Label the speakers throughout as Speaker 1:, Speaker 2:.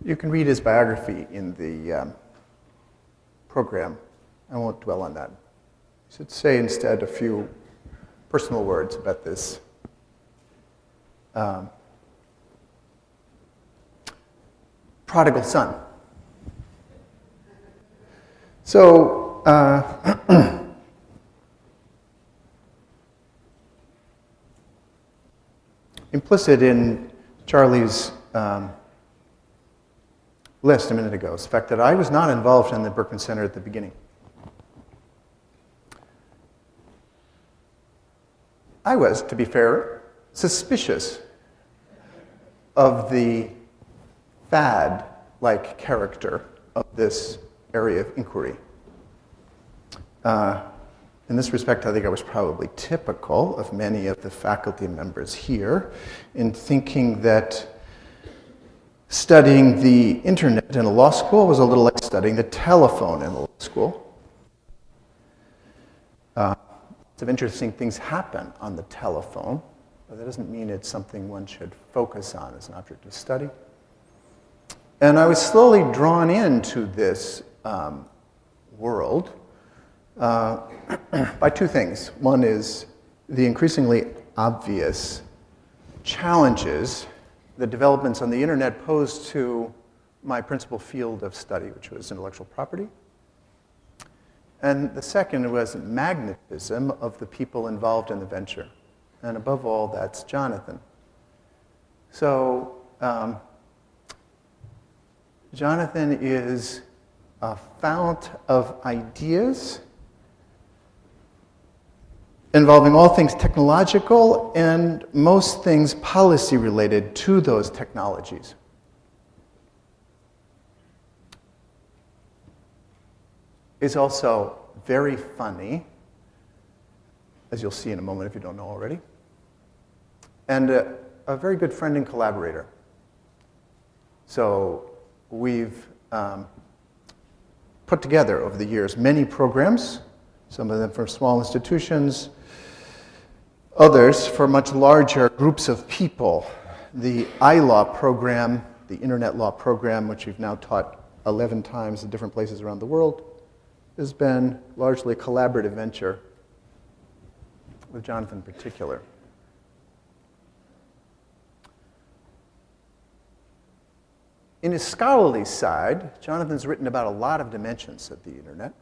Speaker 1: You can read his biography in the program. I won't dwell on that. I should say instead a few personal words about this. Prodigal son. So, implicit in Charlie's list a minute ago is the fact that I was not involved in the Berkman Center at the beginning. I was, to be fair, suspicious of the fad-like character of this area of inquiry. In this respect, I think I was probably typical of many of the faculty members here in thinking that studying the internet in a law school was a little like studying the telephone in a law school. Lots of interesting things happen on the telephone, but that doesn't mean it's something one should focus on as an object of study. And I was slowly drawn into this world by two things. One is the increasingly obvious challenges the developments on the internet posed to my principal field of study, which was intellectual property. And the second was magnetism of the people involved in the venture. And above all, that's Jonathan. So, Jonathan is a fount of ideas involving all things technological and most things policy related to those technologies. Is also very funny, as you'll see in a moment if you don't know already, and a very good friend and collaborator. So we've put together over the years many programs, some of them for small institutions, others for much larger groups of people. The iLaw program, the Internet Law program, which we've now taught 11 times in different places around the world, has been largely a collaborative venture with Jonathan in particular. In his scholarly side, Jonathan's written about a lot of dimensions of the internet.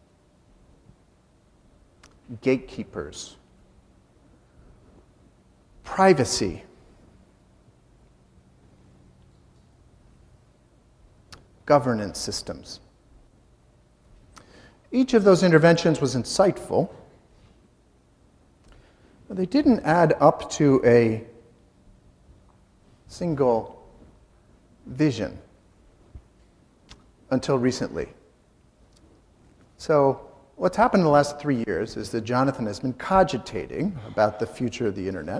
Speaker 1: Gatekeepers, privacy, governance systems. Each of those interventions was insightful, but they didn't add up to a single vision until recently. So what's happened in the last 3 years is that Jonathan has been cogitating about the future of the internet.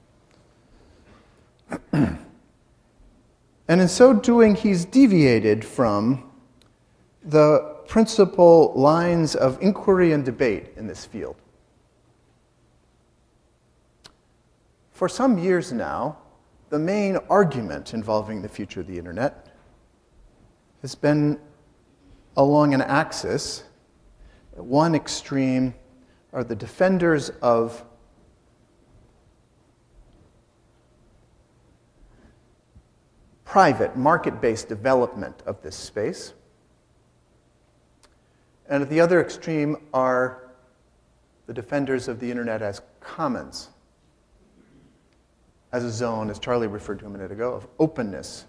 Speaker 1: And in so doing, he's deviated from the principal lines of inquiry and debate in this field. For some years now, the main argument involving the future of the internet has been along an axis. At one extreme are the defenders of private, market-based development of this space. And at the other extreme are the defenders of the internet as commons, as a zone, as Charlie referred to a minute ago, of openness.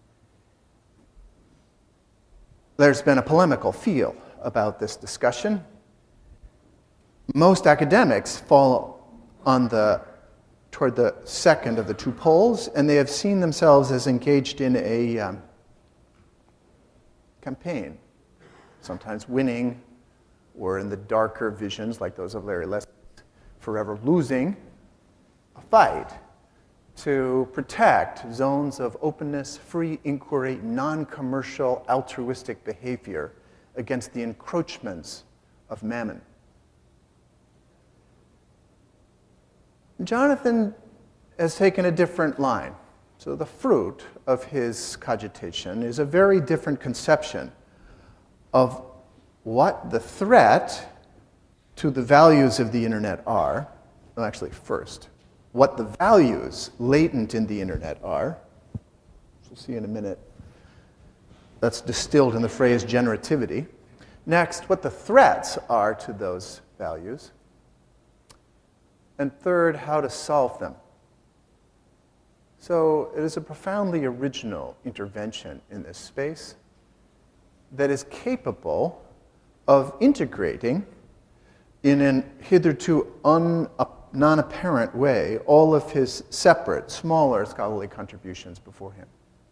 Speaker 1: There's been a polemical feel about this discussion. Most academics fall toward the second of the two poles, and they have seen themselves as engaged in a campaign, sometimes winning, or in the darker visions, like those of Larry Lessig, forever losing a fight to protect zones of openness, free inquiry, non-commercial, altruistic behavior against the encroachments of mammon. Jonathan has taken a different line. So the fruit of his cogitation is a very different conception of what the threat to the values of the internet are. Well, actually, first, what the values latent in the internet are. We'll see in a minute. That's distilled in the phrase generativity. Next, what the threats are to those values. And third, how to solve them. So it is a profoundly original intervention in this space that is capable of integrating in an hitherto non-apparent way all of his separate, smaller scholarly contributions before him.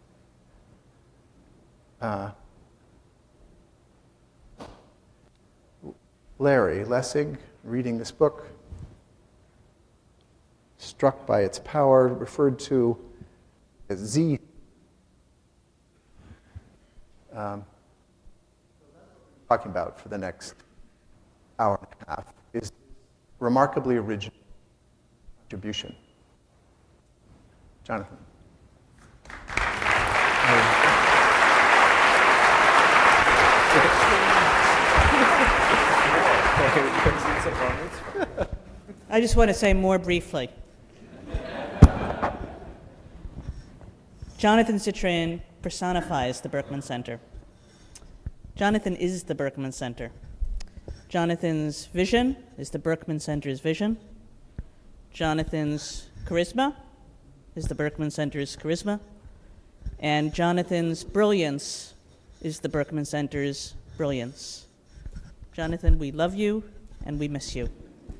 Speaker 1: Larry Lessig, reading this book, struck by its power, referred to as Z. Talking about for the next hour and a half is remarkably original contribution. Jonathan.
Speaker 2: I just want to say more briefly. Jonathan Zittrain personifies the Berkman Center. Jonathan is the Berkman Center. Jonathan's vision is the Berkman Center's vision. Jonathan's charisma is the Berkman Center's charisma. And Jonathan's brilliance is the Berkman Center's brilliance. Jonathan, we love you and we miss you.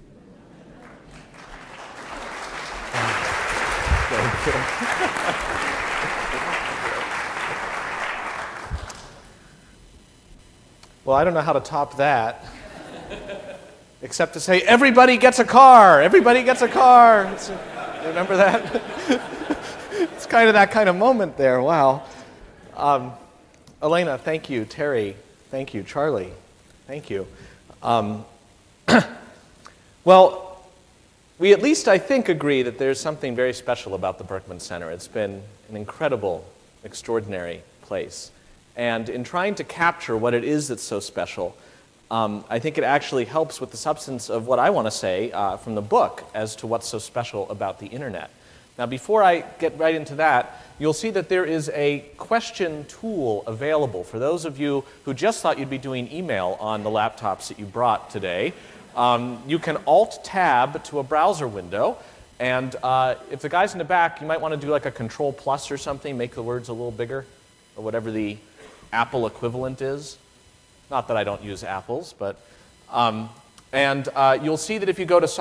Speaker 3: Thank you. Well, I don't know how to top that, except to say, everybody gets a car! Everybody gets a car! Remember that? It's kind of that kind of moment there. Wow. Elena, thank you. Terry, thank you. Charlie, thank you. Well, we at least, I think, agree that there's something very special about the Berkman Center. It's been an incredible, extraordinary place. And in trying to capture what it is that's so special, I think it actually helps with the substance of what I want to say from the book as to what's so special about the internet. Now, before I get right into that, you'll see that there is a question tool available for those of you who just thought you'd be doing email on the laptops that you brought today. You can Alt-Tab to a browser window, and if the guys in the back, you might want to do like a Control+ or something, make the words a little bigger, or whatever the Apple equivalent is. Not that I don't use Apples, but... you'll see that if you go to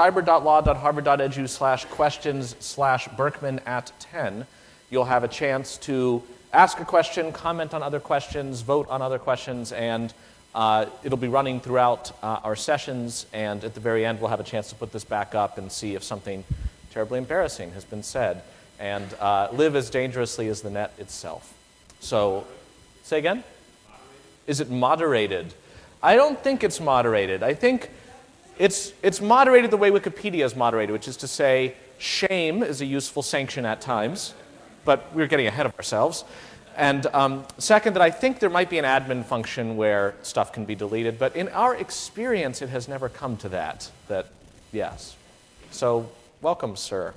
Speaker 3: cyber.law.harvard.edu/questions/Berkman@10, you'll have a chance to ask a question, comment on other questions, vote on other questions, and it'll be running throughout our sessions, and at the very end we'll have a chance to put this back up and see if something terribly embarrassing has been said, and live as dangerously as the net itself. So, say again? Is it moderated? I don't think it's moderated. I think it's moderated the way Wikipedia is moderated, which is to say shame is a useful sanction at times, but we're getting ahead of ourselves. And second, that I think there might be an admin function where stuff can be deleted, but in our experience, it has never come to that, yes. So, welcome, sir.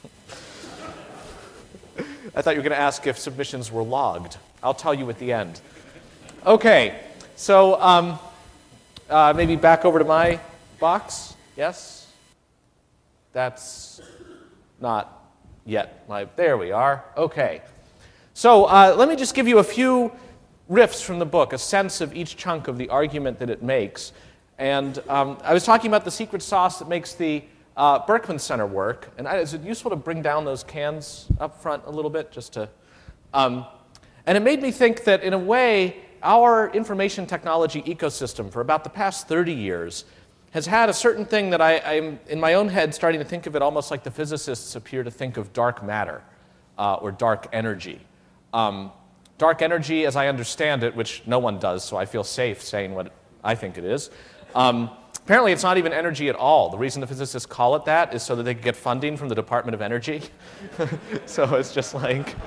Speaker 3: I thought you were going to ask if submissions were logged. I'll tell you at the end. Okay, so maybe back over to my box. Yes? That's not yet there we are. Okay. So let me just give you a few riffs from the book, a sense of each chunk of the argument that it makes. And I was talking about the secret sauce that makes the Berkman Center work. And is it useful to bring down those cans up front a little bit? Just to, and it made me think that, in a way, our information technology ecosystem for about the past 30 years has had a certain thing that I'm, in my own head, starting to think of it almost like the physicists appear to think of dark matter or dark energy. Dark energy, as I understand it, which no one does, so I feel safe saying what I think it is Apparently, it's not even energy at all. The reason the physicists call it that is so that they can get funding from the Department of Energy. So it's just like...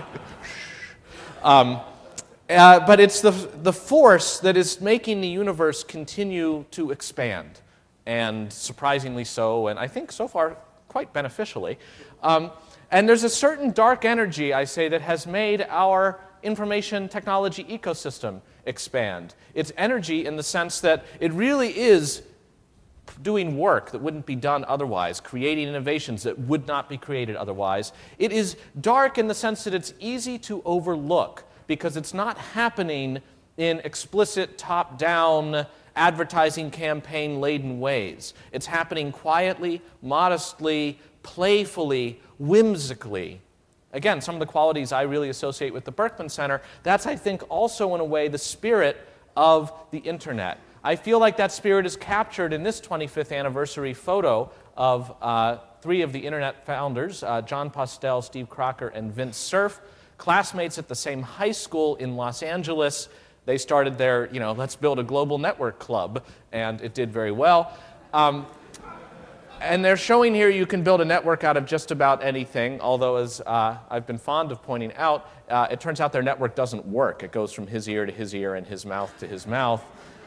Speaker 3: but it's the force that is making the universe continue to expand, and surprisingly so, and I think so far quite beneficially. And there's a certain dark energy, I say, that has made our information technology ecosystem expand. It's energy in the sense that it really is doing work that wouldn't be done otherwise, creating innovations that would not be created otherwise. It is dark in the sense that it's easy to overlook because it's not happening in explicit top-down advertising campaign-laden ways. It's happening quietly, modestly, playfully, whimsically. Again, some of the qualities I really associate with the Berkman Center, that's, I think, also in a way the spirit of the internet. I feel like that spirit is captured in this 25th anniversary photo of three of the internet founders, John Postel, Steve Crocker, and Vint Cerf, classmates at the same high school in Los Angeles. They started their, let's build a global network club, and it did very well. And they're showing here you can build a network out of just about anything, although as I've been fond of pointing out, it turns out their network doesn't work. It goes from his ear to his ear and his mouth to his mouth.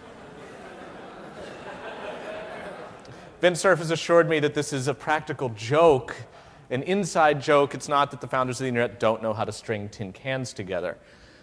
Speaker 3: Vint Cerf has assured me that this is a practical joke, an inside joke. It's not that the founders of the internet don't know how to string tin cans together.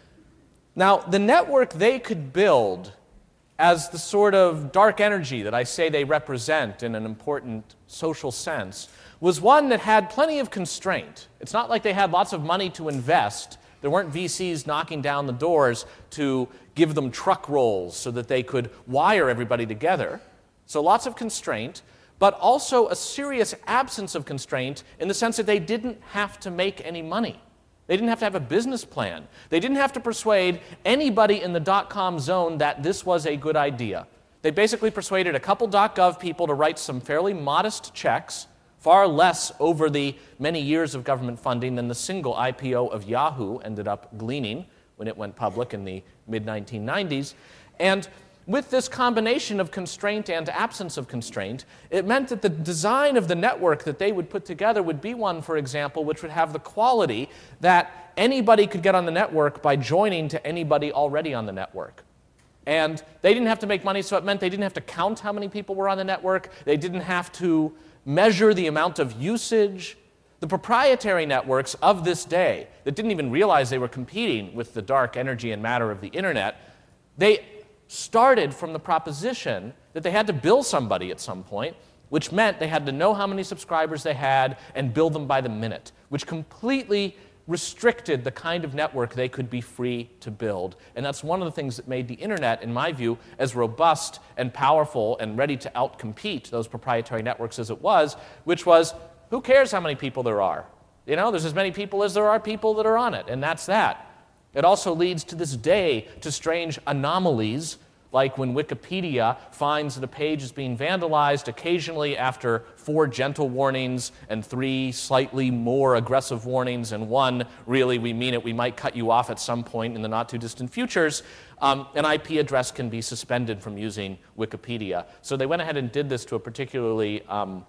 Speaker 3: Now, the network they could build as the sort of dark energy that I say they represent in an important social sense was one that had plenty of constraint. It's not like they had lots of money to invest. There weren't VCs knocking down the doors to give them truck rolls so that they could wire everybody together. So lots of constraint, but also a serious absence of constraint in the sense that they didn't have to make any money. They didn't have to have a business plan. They didn't have to persuade anybody in the .com zone that this was a good idea. They basically persuaded a couple .gov people to write some fairly modest checks, far less over the many years of government funding than the single IPO of Yahoo ended up gleaning when it went public in the mid-1990s. And with this combination of constraint and absence of constraint, it meant that the design of the network that they would put together would be one, for example, which would have the quality that anybody could get on the network by joining to anybody already on the network. And they didn't have to make money, so it meant they didn't have to count how many people were on the network. They didn't have to measure the amount of usage. The proprietary networks of this day that didn't even realize they were competing with the dark energy and matter of the internet, they started from the proposition that they had to bill somebody at some point, which meant they had to know how many subscribers they had and bill them by the minute, which completely restricted the kind of network they could be free to build. And that's one of the things that made the internet, in my view, as robust and powerful and ready to outcompete those proprietary networks as it was, which was, who cares how many people there are? There's as many people as there are people that are on it, and that's that. It also leads to this day to strange anomalies, like when Wikipedia finds that a page is being vandalized occasionally after 4 gentle warnings and 3 slightly more aggressive warnings, and 1, really, we mean it, we might cut you off at some point in the not-too-distant futures. An IP address can be suspended from using Wikipedia. So they went ahead and did this to a particularly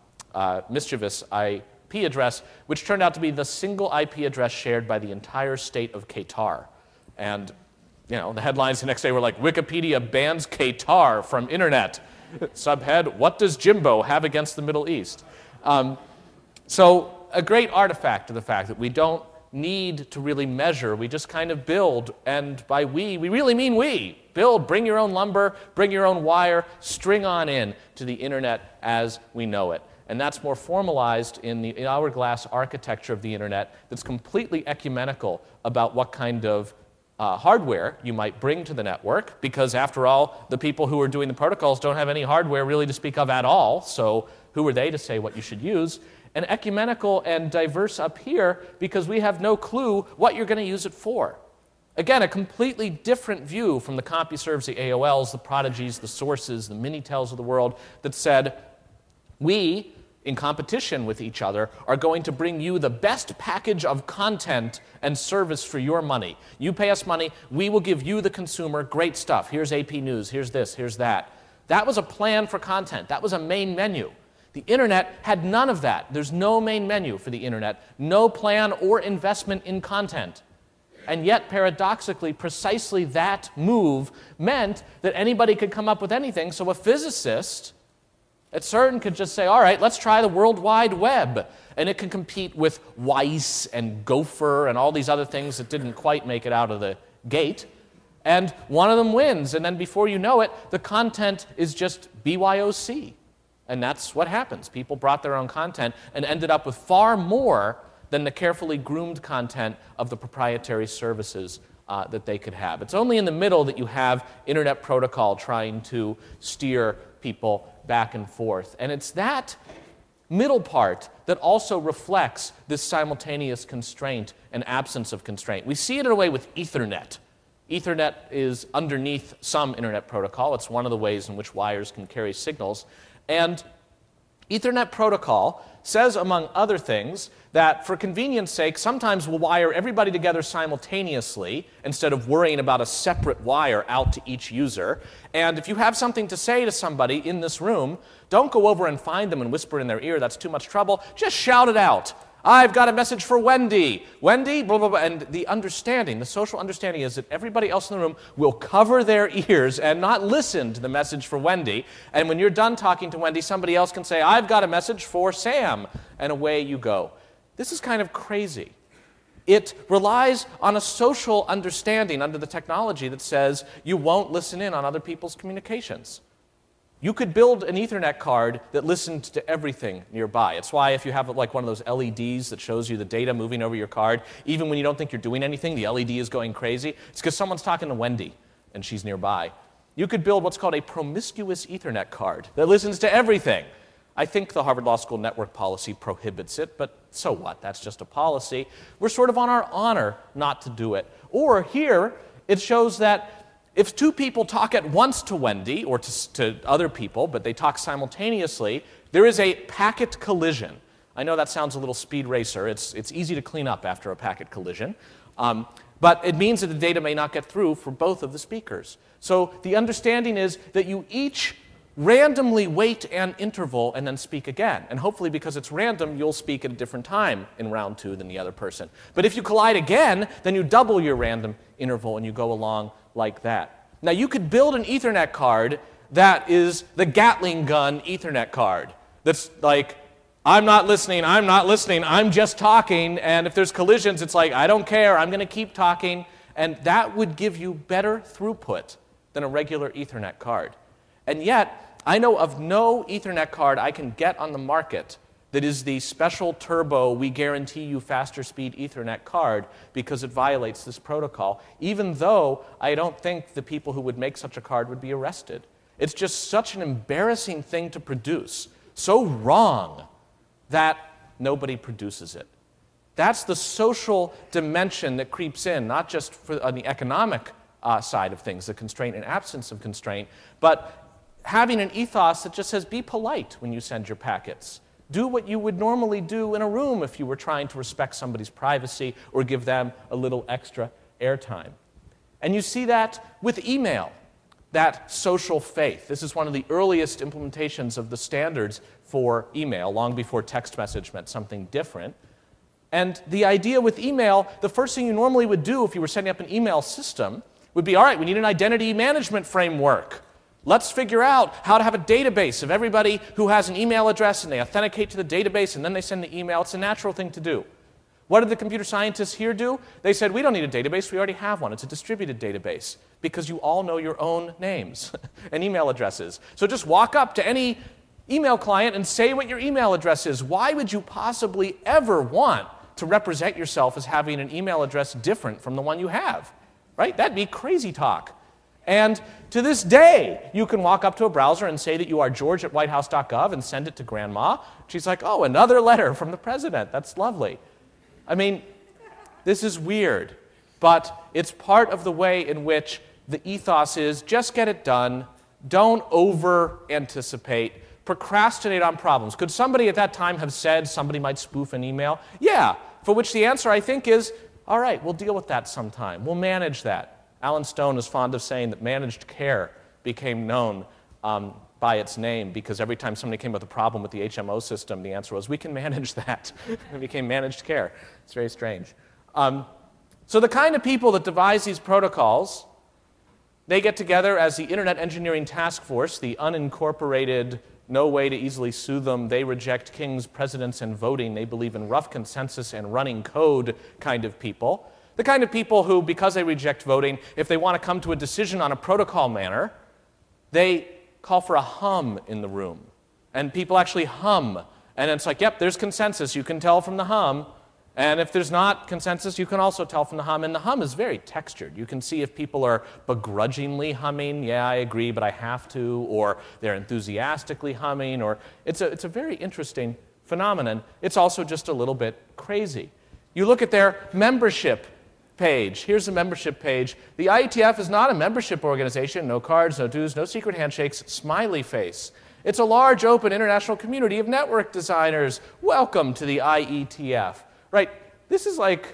Speaker 3: mischievous IP address, which turned out to be the single IP address shared by the entire state of Qatar. And, the headlines the next day were like, Wikipedia bans Qatar from internet. Subhead, what does Jimbo have against the Middle East? So a great artifact of the fact that we don't need to really measure. We just kind of build. And by we really mean we. Build, bring your own lumber, bring your own wire, string on in to the internet as we know it. And that's more formalized in the hourglass architecture of the internet that's completely ecumenical about what kind of hardware you might bring to the network, because after all, the people who are doing the protocols don't have any hardware really to speak of at all, so who are they to say what you should use? And ecumenical and diverse up here because we have no clue what you're going to use it for. Again, a completely different view from the CompuServes, the AOLs, the Prodigies, the Sources, the Minitels of the world that said, we, in competition with each other, are going to bring you the best package of content and service for your money. You pay us money, we will give you, the consumer, great stuff. Here's AP News, here's this, here's that. That was a plan for content. That was a main menu. The internet had none of that. There's no main menu for the internet, no plan or investment in content. And yet, paradoxically, precisely that move meant that anybody could come up with anything. So a physicist at CERN could just say, all right, let's try the World Wide Web. And it can compete with Weiss and Gopher and all these other things that didn't quite make it out of the gate. And one of them wins. And then before you know it, the content is just BYOC. And that's what happens. People brought their own content and ended up with far more than the carefully groomed content of the proprietary services that they could have. It's only in the middle that you have Internet Protocol trying to steer people back and forth. And it's that middle part that also reflects this simultaneous constraint and absence of constraint. We see it in a way with Ethernet. Ethernet is underneath some Internet Protocol. It's one of the ways in which wires can carry signals. And Ethernet Protocol says, among other things, that for convenience sake, sometimes we'll wire everybody together simultaneously instead of worrying about a separate wire out to each user. And if you have something to say to somebody in this room, don't go over and find them and whisper in their ear. That's too much trouble. Just shout it out. I've got a message for Wendy. Wendy, blah, blah, blah. And the understanding, the social understanding is that everybody else in the room will cover their ears and not listen to the message for Wendy. And when you're done talking to Wendy, somebody else can say, I've got a message for Sam. And away you go. This is kind of crazy. It relies on a social understanding under the technology that says you won't listen in on other people's communications. You could build an Ethernet card that listened to everything nearby. It's why if you have like one of those LEDs that shows you the data moving over your card, even when you don't think you're doing anything, the LED is going crazy. It's because someone's talking to Wendy and she's nearby. You could build what's called a promiscuous Ethernet card that listens to everything. I think the Harvard Law School network policy prohibits it, but so what? That's just a policy. We're sort of on our honor not to do it. Or here, it shows that if two people talk at once to Wendy or to other people, but they talk simultaneously, there is a packet collision. I know that sounds a little speed racer. It's easy to clean up after a packet collision. But it means that the data may not get through for both of the speakers. So the understanding is that you each randomly wait an interval and then speak again. And hopefully because it's random, you'll speak at a different time in round 2 than the other person. But if you collide again, then you double your random interval and you go along like that. Now you could build an Ethernet card that is the Gatling gun Ethernet card. That's like, I'm not listening, I'm just talking, and if there's collisions, it's like, I don't care, I'm going to keep talking, and that would give you better throughput than a regular Ethernet card. And yet, I know of no Ethernet card I can get on the market that is the special turbo, we guarantee you faster speed Ethernet card because it violates this protocol, even though I don't think the people who would make such a card would be arrested. It's just such an embarrassing thing to produce, so wrong that nobody produces it. That's the social dimension that creeps in, not just on the economic side of things, the constraint and absence of constraint, but having an ethos that just says be polite when you send your packets. Do what you would normally do in a room if you were trying to respect somebody's privacy or give them a little extra airtime. And you see that with email, that social faith. This is one of the earliest implementations of the standards for email, long before text message meant something different. And the idea with email, the first thing you normally would do if you were setting up an email system would be, all right, we need an identity management framework. Let's figure out how to have a database of everybody who has an email address, and they authenticate to the database, and then they send the email. It's a natural thing to do. What did the computer scientists here do? They said, we don't need a database. We already have one. It's a distributed database because you all know your own names and email addresses. So just walk up to any email client and say what your email address is. Why would you possibly ever want to represent yourself as having an email address different from the one you have? Right? That'd be crazy talk. And to this day, you can walk up to a browser and say that you are george@whitehouse.gov and send it to grandma. She's like, oh, another letter from the president. That's lovely. I mean, this is weird, but it's part of the way in which the ethos is just get it done, don't over-anticipate, procrastinate on problems. Could somebody at that time have said somebody might spoof an email? Yeah, for which the answer, I think, is, all right, we'll deal with that sometime. We'll manage that. Alan Stone is fond of saying that managed care became known by its name, because every time somebody came with a problem with the HMO system, the answer was, we can manage that. It became managed care. It's very strange. So the kind of people that devise these protocols, they get together as the Internet Engineering Task Force, the unincorporated, no way to easily sue them, they reject kings, presidents, and voting, they believe in rough consensus and running code kind of people. The kind of people who, because they reject voting, if they want to come to a decision on a protocol manner, they call for a hum in the room. And people actually hum. And it's like, yep, there's consensus. You can tell from the hum. And if there's not consensus, you can also tell from the hum. And the hum is very textured. You can see if people are begrudgingly humming, yeah, I agree, but I have to, or they're enthusiastically humming, or it's a very interesting phenomenon. It's also just a little bit crazy. You look at their membership page. Here's the membership page. The IETF is not a membership organization. No cards, no dues, no secret handshakes, smiley face. It's a large, open, international community of network designers. Welcome to the IETF. Right? This is like,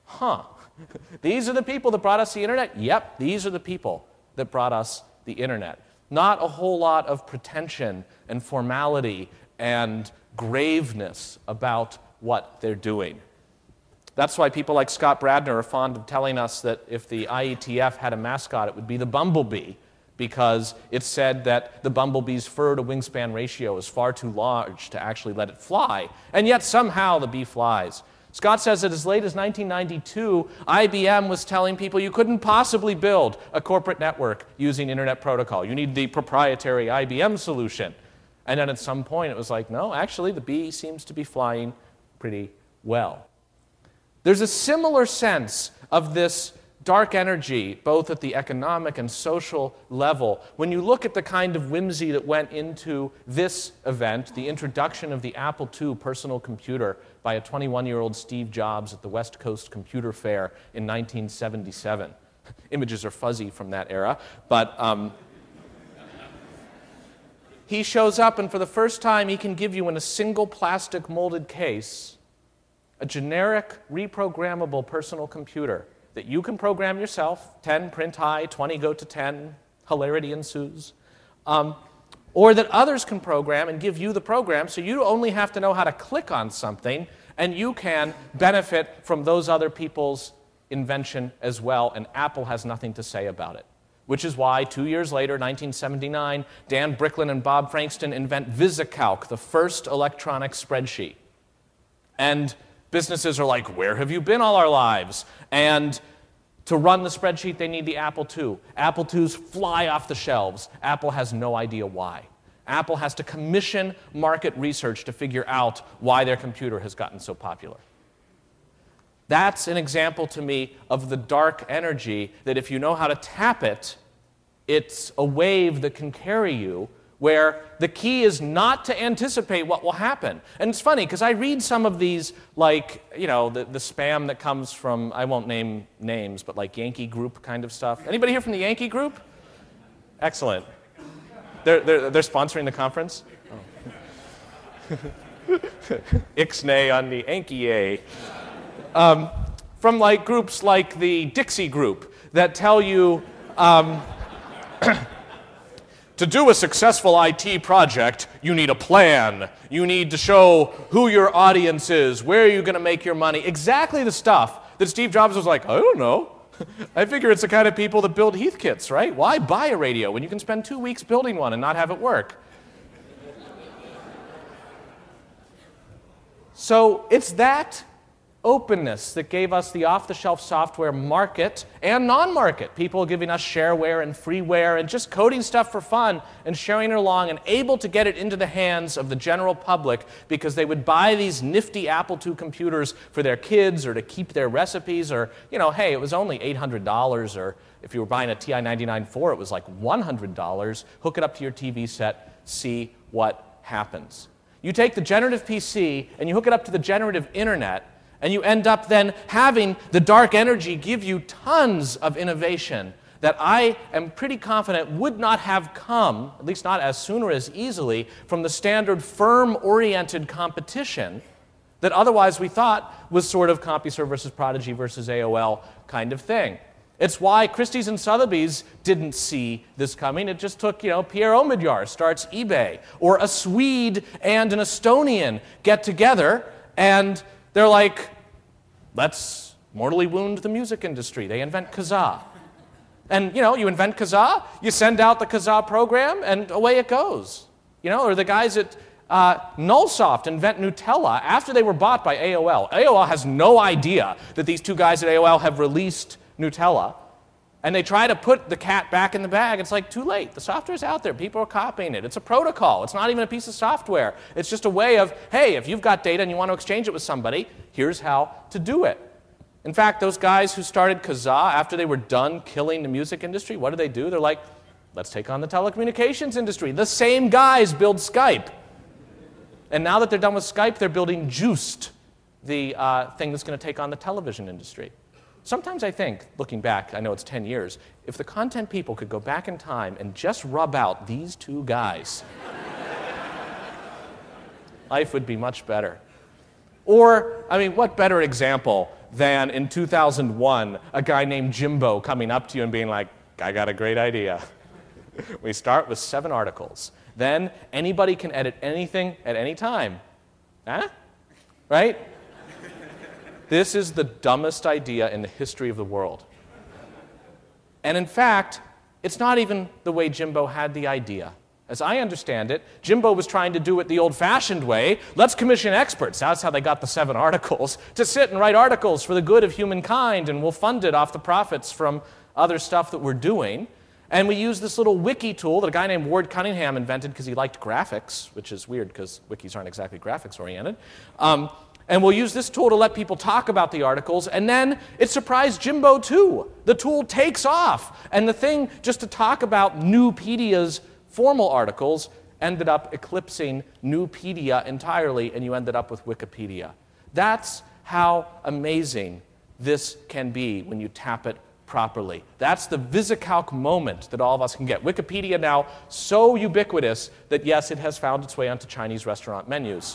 Speaker 3: these are the people that brought us the internet? Yep, these are the people that brought us the internet. Not a whole lot of pretension and formality and graveness about what they're doing. That's why people like Scott Bradner are fond of telling us that if the IETF had a mascot, it would be the bumblebee, because it's said that the bumblebee's fur-to-wingspan ratio is far too large to actually let it fly, and yet somehow the bee flies. Scott says that as late as 1992, IBM was telling people you couldn't possibly build a corporate network using Internet Protocol. You need the proprietary IBM solution. And then at some point it was like, no, actually the bee seems to be flying pretty well. There's a similar sense of this dark energy, both at the economic and social level. When you look at the kind of whimsy that went into this event, the introduction of the Apple II personal computer by a 21-year-old Steve Jobs at the West Coast Computer Fair in 1977. Images are fuzzy from that era, but he shows up, and for the first time he can give you in a single plastic molded case a generic, reprogrammable personal computer that you can program yourself, 10 print high, 20 go to 10, hilarity ensues, or that others can program and give you the program so you only have to know how to click on something and you can benefit from those other people's invention as well, and Apple has nothing to say about it. Which is why 2 years later, 1979, Dan Bricklin and Bob Frankston invent VisiCalc, the first electronic spreadsheet. And businesses are like, where have you been all our lives? And to run the spreadsheet, they need the Apple II. Apple IIs fly off the shelves. Apple has no idea why. Apple has to commission market research to figure out why their computer has gotten so popular. That's an example to me of the dark energy that if you know how to tap it, it's a wave that can carry you, where the key is not to anticipate what will happen. And it's funny, because I read some of these, like, you know, the spam that comes from, I won't name names, but like Yankee Group kind of stuff. Anybody here from the Yankee Group? Excellent. They're sponsoring the conference? Oh. Ixnay on the Yankee. From like groups like the Dixie Group that tell you, to do a successful IT project, you need a plan. You need to show who your audience is, where you're going to make your money. Exactly the stuff that Steve Jobs was like, I don't know. I figure it's the kind of people that build Heathkits, right? Why buy a radio when you can spend 2 weeks building one and not have it work? So it's that openness that gave us the off-the-shelf software market and non-market. People giving us shareware and freeware and just coding stuff for fun and sharing it along and able to get it into the hands of the general public because they would buy these nifty Apple II computers for their kids or to keep their recipes, or, you know, hey, it was only $800, or if you were buying a TI 99.4, it was like $100. Hook it up to your TV set, see what happens. You take the generative PC and you hook it up to the generative internet, and you end up then having the dark energy give you tons of innovation that I am pretty confident would not have come, at least not as soon or as easily, from the standard firm-oriented competition that otherwise we thought was sort of CompuServe versus Prodigy versus AOL kind of thing. It's why Christie's and Sotheby's didn't see this coming. It just took, Pierre Omidyar starts eBay, or a Swede and an Estonian get together, and they're like, let's mortally wound the music industry. They invent Kazaa. And, you invent Kazaa, you send out the Kazaa program, and away it goes. Or the guys at Nullsoft invent Nutella after they were bought by AOL. AOL has no idea that these two guys at AOL have released Nutella, and they try to put the cat back in the bag. It's like, too late. The software's out there. People are copying it. It's a protocol. It's not even a piece of software. It's just a way of, hey, if you've got data and you want to exchange it with somebody, here's how to do it. In fact, those guys who started Kazaa, after they were done killing the music industry, what do? They're like, let's take on the telecommunications industry. The same guys build Skype. And now that they're done with Skype, they're building Juiced, the thing that's going to take on the television industry. Sometimes I think, looking back, I know it's 10 years, if the content people could go back in time and just rub out these two guys, life would be much better. Or, what better example than in 2001, a guy named Jimbo coming up to you and being like, I got a great idea. We start with 7 articles. Then anybody can edit anything at any time. Huh? Right? This is the dumbest idea in the history of the world. And in fact, it's not even the way Jimbo had the idea. As I understand it, Jimbo was trying to do it the old-fashioned way. Let's commission experts. That's how they got the 7 articles, to sit and write articles for the good of humankind, and we'll fund it off the profits from other stuff that we're doing. And we use this little wiki tool that a guy named Ward Cunningham invented because he liked graphics, which is weird because wikis aren't exactly graphics-oriented. And we'll use this tool to let people talk about the articles, and then it surprised Jimbo too. The tool takes off, and the thing just to talk about Newpedia's formal articles ended up eclipsing Newpedia entirely, and you ended up with Wikipedia. That's how amazing this can be when you tap it properly. That's the VisiCalc moment that all of us can get. Wikipedia now so ubiquitous that, yes, it has found its way onto Chinese restaurant menus.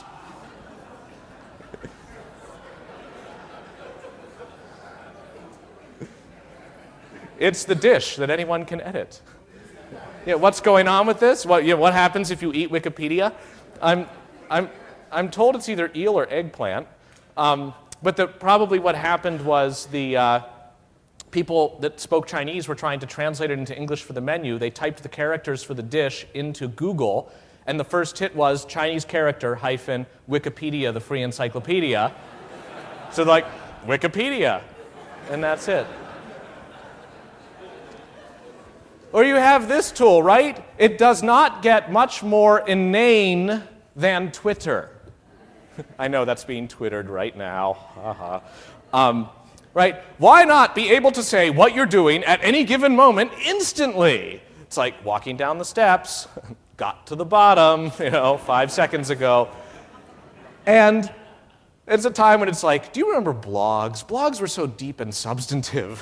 Speaker 3: It's the dish that anyone can edit. What's going on with this? What happens if you eat Wikipedia? I'm told it's either eel or eggplant. But probably what happened was the people that spoke Chinese were trying to translate it into English for the menu. They typed the characters for the dish into Google, and the first hit was Chinese character hyphen Wikipedia, the free encyclopedia. So like, Wikipedia, and that's it. Or you have this tool, right? It does not get much more inane than Twitter. I know that's being twittered right now. Right? Why not be able to say what you're doing at any given moment instantly? It's like walking down the steps, got to the bottom, 5 seconds ago. And it's a time when it's like, do you remember blogs? Blogs were so deep and substantive.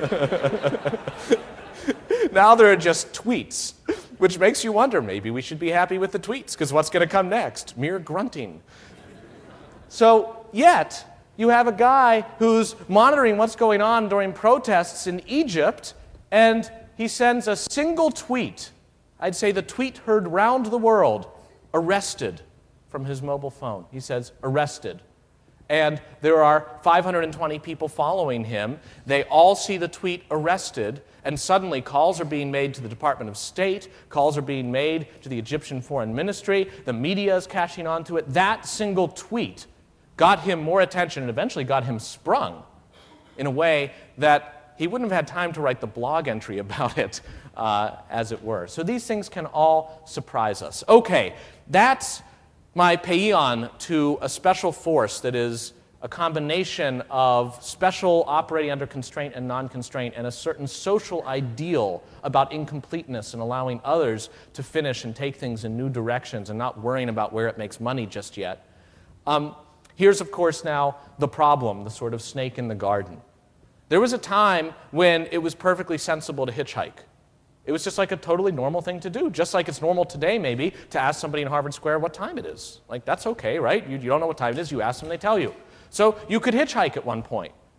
Speaker 3: Now there are just tweets, which makes you wonder, maybe we should be happy with the tweets, because what's going to come next? Mere grunting. So, yet, you have a guy who's monitoring what's going on during protests in Egypt, and he sends a single tweet. I'd say the tweet heard round the world, arrested, from his mobile phone. He says, arrested. And there are 520 people following him. They all see the tweet arrested, and suddenly calls are being made to the Department of State, calls are being made to the Egyptian Foreign Ministry, the media is catching on to it. That single tweet got him more attention and eventually got him sprung in a way that he wouldn't have had time to write the blog entry about it, as it were. So these things can all surprise us. Okay, that's my paean to a special force that is a combination of special operating under constraint and non-constraint, and a certain social ideal about incompleteness and allowing others to finish and take things in new directions and not worrying about where it makes money just yet. Here's, of course, now the problem, the sort of snake in the garden. There was a time when it was perfectly sensible to hitchhike. It was just like a totally normal thing to do, just like it's normal today, maybe, to ask somebody in Harvard Square what time it is. Like, that's okay, right? You don't know what time it is, you ask them, they tell you. So you could hitchhike at one point.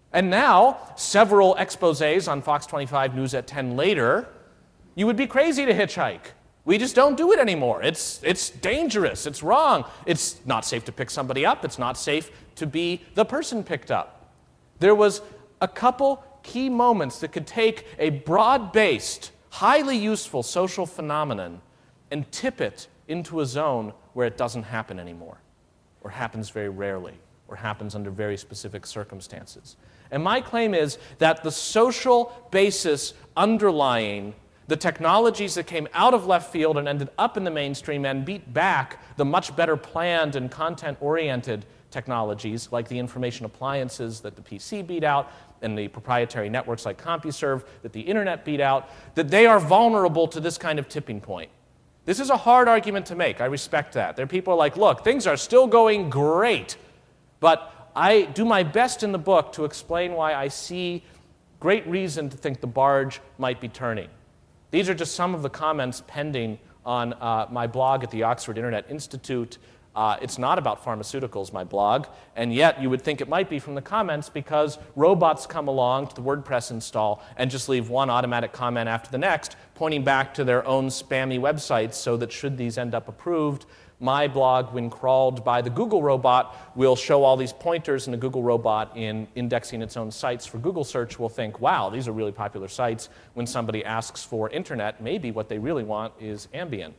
Speaker 3: And now, several exposés on Fox 25 News at 10 later, you would be crazy to hitchhike. We just don't do it anymore. It's dangerous. It's wrong. It's not safe to pick somebody up. It's not safe to be the person picked up. There was a couple key moments that could take a broad-based, highly useful social phenomenon and tip it into a zone where it doesn't happen anymore, or happens very rarely, or happens under very specific circumstances. And my claim is that the social basis underlying the technologies that came out of left field and ended up in the mainstream and beat back the much better planned and content-oriented technologies like the information appliances that the PC beat out and the proprietary networks like CompuServe that the internet beat out, that they are vulnerable to this kind of tipping point. This is a hard argument to make. I respect that. There are people who are like, look, things are still going great, but I do my best in the book to explain why I see great reason to think the barge might be turning. These are just some of the comments pending on my blog at the Oxford Internet Institute. It's not about pharmaceuticals, my blog, and yet you would think it might be from the comments because robots come along to the WordPress install and just leave one automatic comment after the next, pointing back to their own spammy websites so that should these end up approved, my blog, when crawled by the Google robot, will show all these pointers, and the Google robot, in indexing its own sites for Google search, will think, wow, these are really popular sites. When somebody asks for internet, maybe what they really want is Ambien.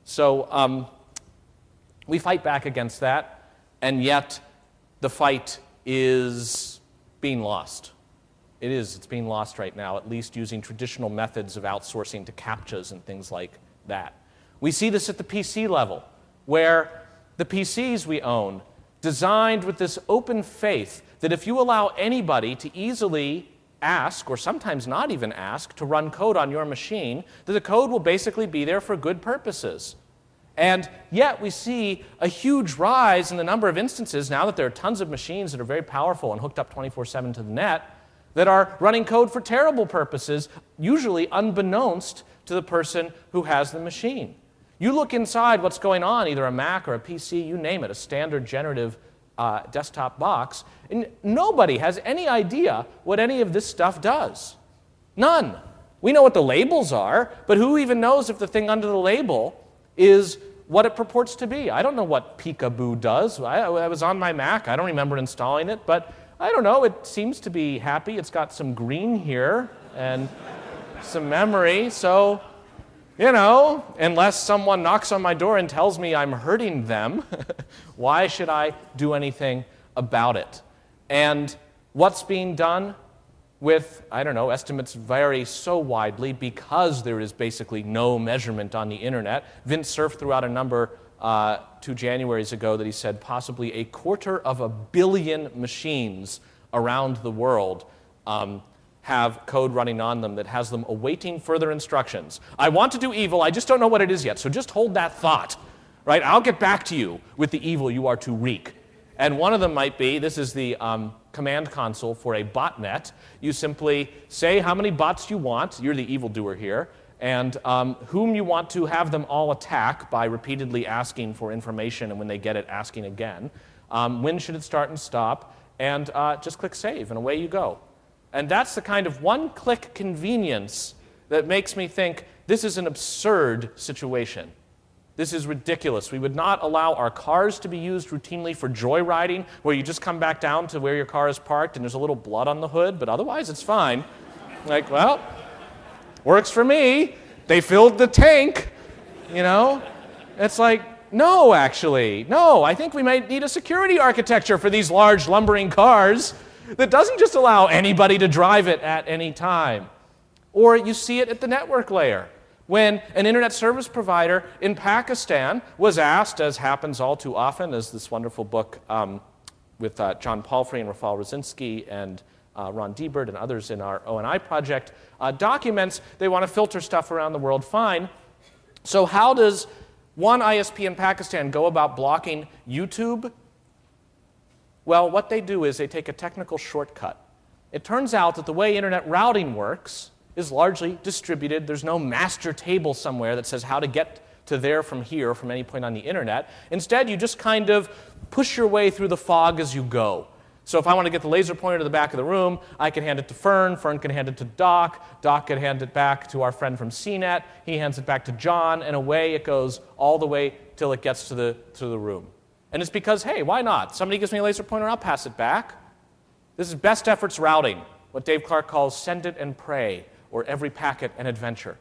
Speaker 3: So we fight back against that, and yet the fight is being lost. It's being lost right now, at least using traditional methods of outsourcing to CAPTCHAs and things like that. We see this at the PC level, where the PCs we own, designed with this open faith that if you allow anybody to easily ask, or sometimes not even ask, to run code on your machine, that the code will basically be there for good purposes. And yet we see a huge rise in the number of instances, now that there are tons of machines that are very powerful and hooked up 24/7 to the net, that are running code for terrible purposes, usually unbeknownst to the person who has the machine. You look inside what's going on, either a Mac or a PC, you name it, a standard generative desktop box, and nobody has any idea what any of this stuff does. None. We know what the labels are, but who even knows if the thing under the label is what it purports to be? I don't know what Peekaboo does. I was on my Mac. I don't remember installing it, but I don't know. It seems to be happy. It's got some green here and some memory, so... You know, unless someone knocks on my door and tells me I'm hurting them, why should I do anything about it? And what's being done with, I don't know, estimates vary so widely because there is basically no measurement on the internet. Vince Cerf threw out a number 2 Januaries ago that he said possibly 250 million machines around the world have code running on them that has them awaiting further instructions. I want to do evil, I just don't know what it is yet, so just hold that thought, right? I'll get back to you with the evil you are to wreak. And one of them might be, this is the command console for a botnet. You simply say how many bots you want, you're the evildoer here, and whom you want to have them all attack by repeatedly asking for information, and when they get it, asking again. When should it start and stop? And just click save, and away you go. And that's the kind of one-click convenience that makes me think this is an absurd situation. This is ridiculous. We would not allow our cars to be used routinely for joyriding, where you just come back down to where your car is parked and there's a little blood on the hood, but otherwise it's fine. Like, well, works for me. They filled the tank, you know? It's like, no, actually. No, I think we might need a security architecture for these large lumbering cars that doesn't just allow anybody to drive it at any time. Or you see it at the network layer. When an internet service provider in Pakistan was asked, as happens all too often, as this wonderful book with John Palfrey and Rafal Rosinski and Ron Diebert and others in our ONI project documents, they want to filter stuff around the world, fine. So how does one ISP in Pakistan go about blocking YouTube? Well, what they do is they take a technical shortcut. It turns out that the way internet routing works is largely distributed. There's no master table somewhere that says how to get to there from here, from any point on the internet. Instead, you just kind of push your way through the fog as you go. So if I want to get the laser pointer to the back of the room, I can hand it to Fern. Fern can hand it to Doc. Doc can hand it back to our friend from CNET. He hands it back to John, and away it goes all the way till it gets to the room. And it's because, hey, why not? Somebody gives me a laser pointer, I'll pass it back. This is best efforts routing, what Dave Clark calls send it and pray, or every packet an adventure.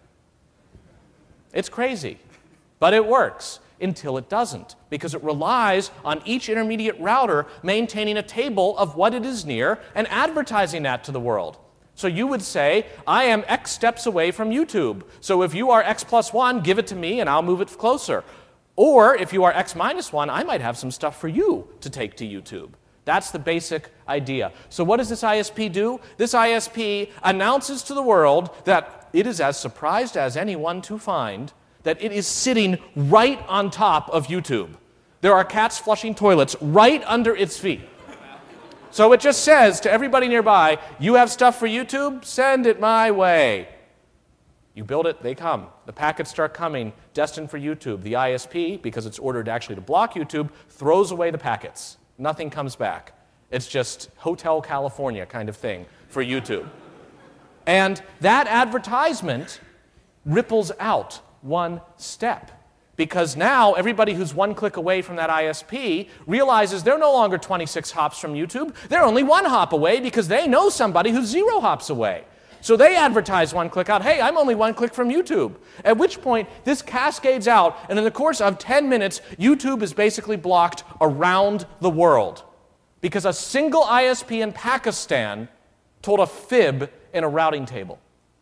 Speaker 3: It's crazy, but it works. Until it doesn't, because it relies on each intermediate router maintaining a table of what it is near and advertising that to the world. So you would say, I am X steps away from YouTube. So if you are X plus 1, give it to me and I'll move it closer. Or if you are X minus 1, I might have some stuff for you to take to YouTube. That's the basic idea. So what does this ISP do? This ISP announces to the world that it is as surprised as anyone to find that it is sitting right on top of YouTube. There are cats flushing toilets right under its feet. So it just says to everybody nearby, you have stuff for YouTube? Send it my way. You build it, they come. The packets start coming, destined for YouTube. The ISP, because it's ordered actually to block YouTube, throws away the packets. Nothing comes back. It's just Hotel California kind of thing for YouTube. And that advertisement ripples out one step, because now everybody who's one click away from that ISP realizes they're no longer 26 hops from YouTube. They're only 1 hop away because they know somebody who's 0 hops away. So they advertise 1 click out, hey, I'm only 1 click from YouTube. At which point, this cascades out, and in the course of 10 minutes, YouTube is basically blocked around the world because a single ISP in Pakistan told a fib in a routing table.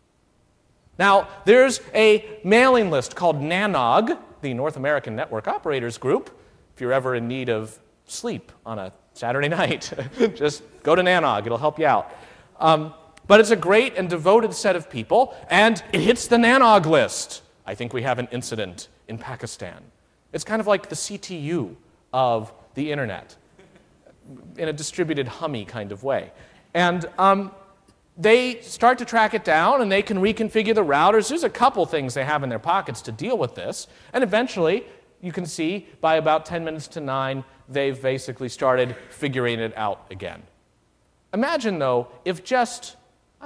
Speaker 3: Now, there's a mailing list called NANOG, the North American Network Operators Group. If you're ever in need of sleep on a Saturday night, just go to NANOG. It'll help you out. But it's a great and devoted set of people, and it hits the NANOG list. I think we have an incident in Pakistan. It's kind of like the CTU of the internet in a distributed Hummy kind of way. And they start to track it down, and they can reconfigure the routers. There's a couple things they have in their pockets to deal with this. And eventually, you can see, by about 10 minutes to 9, they've basically started figuring it out again. Imagine, though, if just,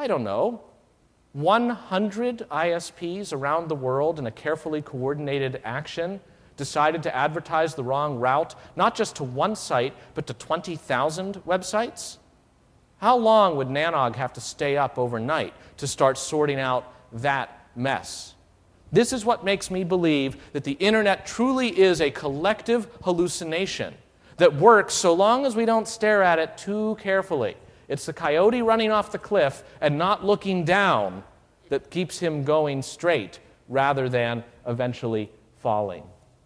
Speaker 3: 100 ISPs around the world in a carefully coordinated action decided to advertise the wrong route, not just to one site, but to 20,000 websites. How long would NANOG have to stay up overnight to start sorting out that mess? This is what makes me believe that the internet truly is a collective hallucination that works so long as we don't stare at it too carefully. It's the coyote running off the cliff and not looking down that keeps him going straight rather than eventually falling.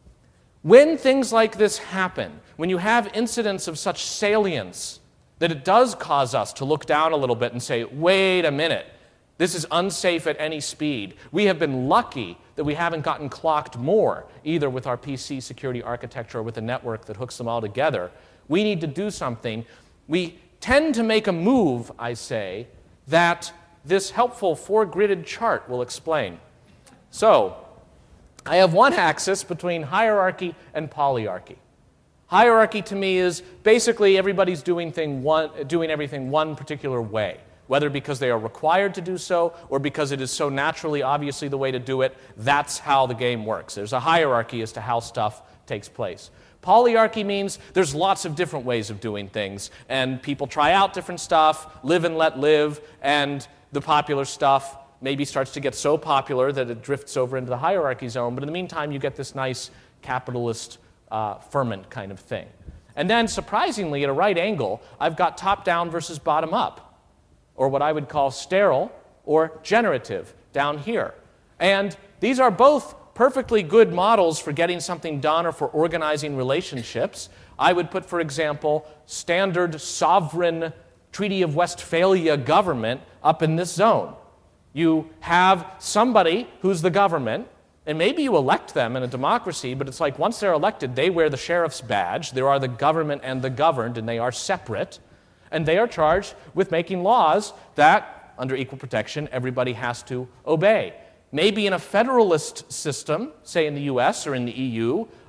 Speaker 3: When things like this happen, when you have incidents of such salience, that it does cause us to look down a little bit and say, wait a minute, this is unsafe at any speed. We have been lucky that we haven't gotten clocked more, either with our PC security architecture or with a network that hooks them all together. We need to do something. We tend to make a move, I say, that this helpful 4-gridded chart will explain. So, I have one axis between hierarchy and polyarchy. Hierarchy to me is basically everybody's doing everything one particular way, whether because they are required to do so or because it is so naturally, obviously the way to do it. That's how the game works. There's a hierarchy as to how stuff takes place. Polyarchy means there's lots of different ways of doing things, and people try out different stuff, live and let live, and the popular stuff maybe starts to get so popular that it drifts over into the hierarchy zone, but in the meantime you get this nice capitalist ferment kind of thing. And then, surprisingly, at a right angle, I've got top-down versus bottom-up, or what I would call sterile or generative down here. And these are both perfectly good models for getting something done or for organizing relationships. I would put, for example, standard sovereign Treaty of Westphalia government up in this zone. You have somebody who's the government, and maybe you elect them in a democracy, but it's like once they're elected, they wear the sheriff's badge. There are the government and the governed, and they are separate. And they are charged with making laws that, under equal protection, everybody has to obey. Maybe in a federalist system, say in the US or in the EU,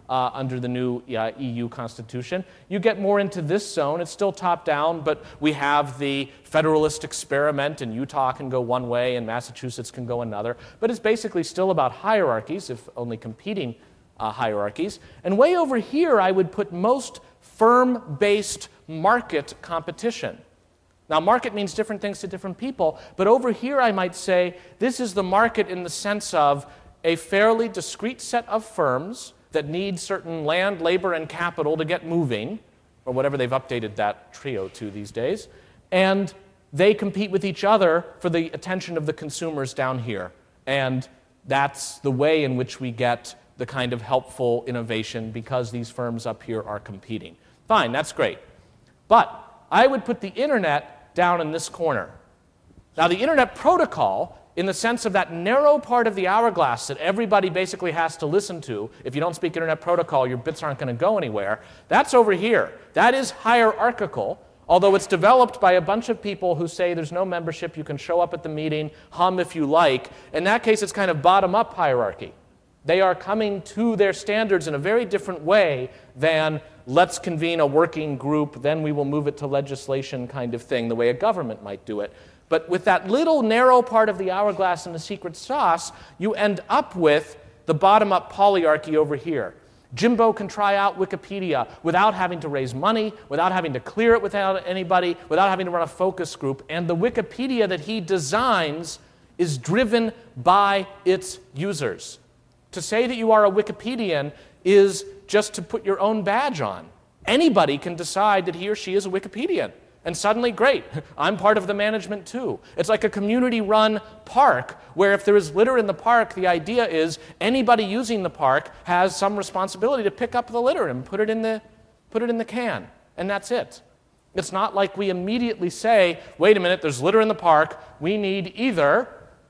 Speaker 3: under the new EU constitution. You get more into this zone. It's still top-down, but we have the federalist experiment, and Utah can go one way and Massachusetts can go another. But it's basically still about hierarchies, if only competing hierarchies. And way over here, I would put most firm-based market competition. Now, market means different things to different people, but over here I might say this is the market in the sense of a fairly discrete set of firms that need certain land, labor, and capital to get moving, or whatever they've updated that trio to these days, and they compete with each other for the attention of the consumers down here. And that's the way in which we get the kind of helpful innovation because these firms up here are competing. Fine, that's great. But I would put the internet down in this corner. Now, the internet protocol, in the sense of that narrow part of the hourglass that everybody basically has to listen to, if you don't speak internet protocol, your bits aren't going to go anywhere, that's over here. That is hierarchical, although it's developed by a bunch of people who say there's no membership, you can show up at the meeting, hum if you like. In that case, it's kind of bottom-up hierarchy. They are coming to their standards in a very different way than let's convene a working group, then we will move it to legislation kind of thing, the way a government might do it. But with that little narrow part of the hourglass and the secret sauce, you end up with the bottom-up polyarchy over here. Jimbo can try out Wikipedia without having to raise money, without having to clear it without anybody, without having to run a focus group. And the Wikipedia that he designs is driven by its users. To say that you are a Wikipedian is just to put your own badge on. Anybody can decide that he or she is a Wikipedian. And suddenly, great, I'm part of the management too. It's like a community-run park where if there is litter in the park, the idea is anybody using the park has some responsibility to pick up the litter and put it in the can. And that's it. It's not like we immediately say, wait a minute, there's litter in the park. We need either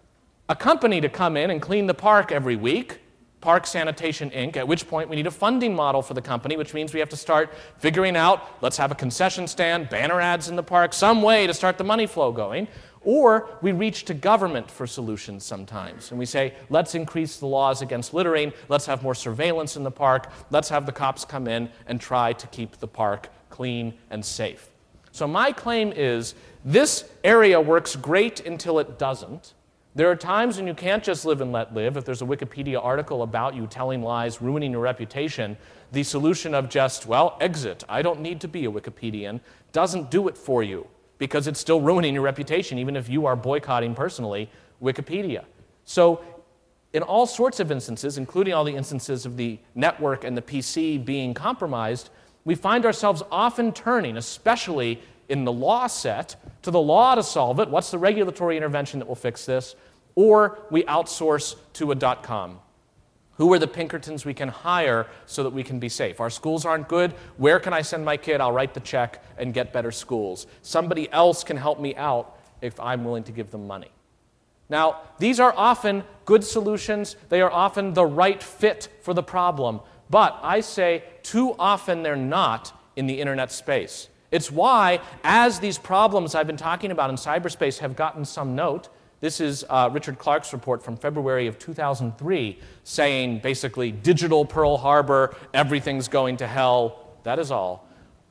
Speaker 3: a company to come in and clean the park every week, Park Sanitation, Inc., at which point we need a funding model for the company, which means we have to start figuring out, let's have a concession stand, banner ads in the park, some way to start the money flow going. Or we reach to government for solutions sometimes. And we say, let's increase the laws against littering, let's have more surveillance in the park, let's have the cops come in and try to keep the park clean and safe. So my claim is, this area works great until it doesn't. There are times when you can't just live and let live. If there's a Wikipedia article about you telling lies, ruining your reputation, the solution of just, well, exit, I don't need to be a Wikipedian, doesn't do it for you because it's still ruining your reputation, even if you are boycotting personally Wikipedia. So in all sorts of instances, including all the instances of the network and the PC being compromised, we find ourselves often turning, especially in the law set, to the law to solve it. What's the regulatory intervention that will fix this? Or we outsource to a .com. Who are the Pinkertons we can hire so that we can be safe? Our schools aren't good. Where can I send my kid? I'll write the check and get better schools. Somebody else can help me out if I'm willing to give them money. Now, these are often good solutions. They are often the right fit for the problem. But I say too often they're not in the internet space. It's why, as these problems I've been talking about in cyberspace have gotten some note, this is Richard Clarke's report from February of 2003 saying basically digital Pearl Harbor, everything's going to hell, that is all.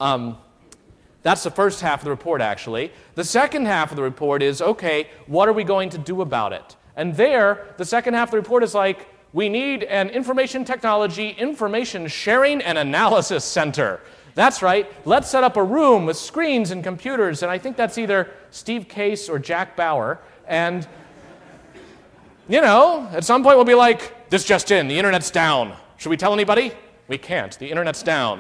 Speaker 3: That's the first half of the report, actually. The second half of the report is, okay, what are we going to do about it? And there, the second half of the report is like, we need an information technology, information sharing and analysis center. That's right, let's set up a room with screens and computers, and I think that's either Steve Case or Jack Bauer, and, you know, at some point we'll be like, this just in, the internet's down. Should we tell anybody? We can't, the internet's down.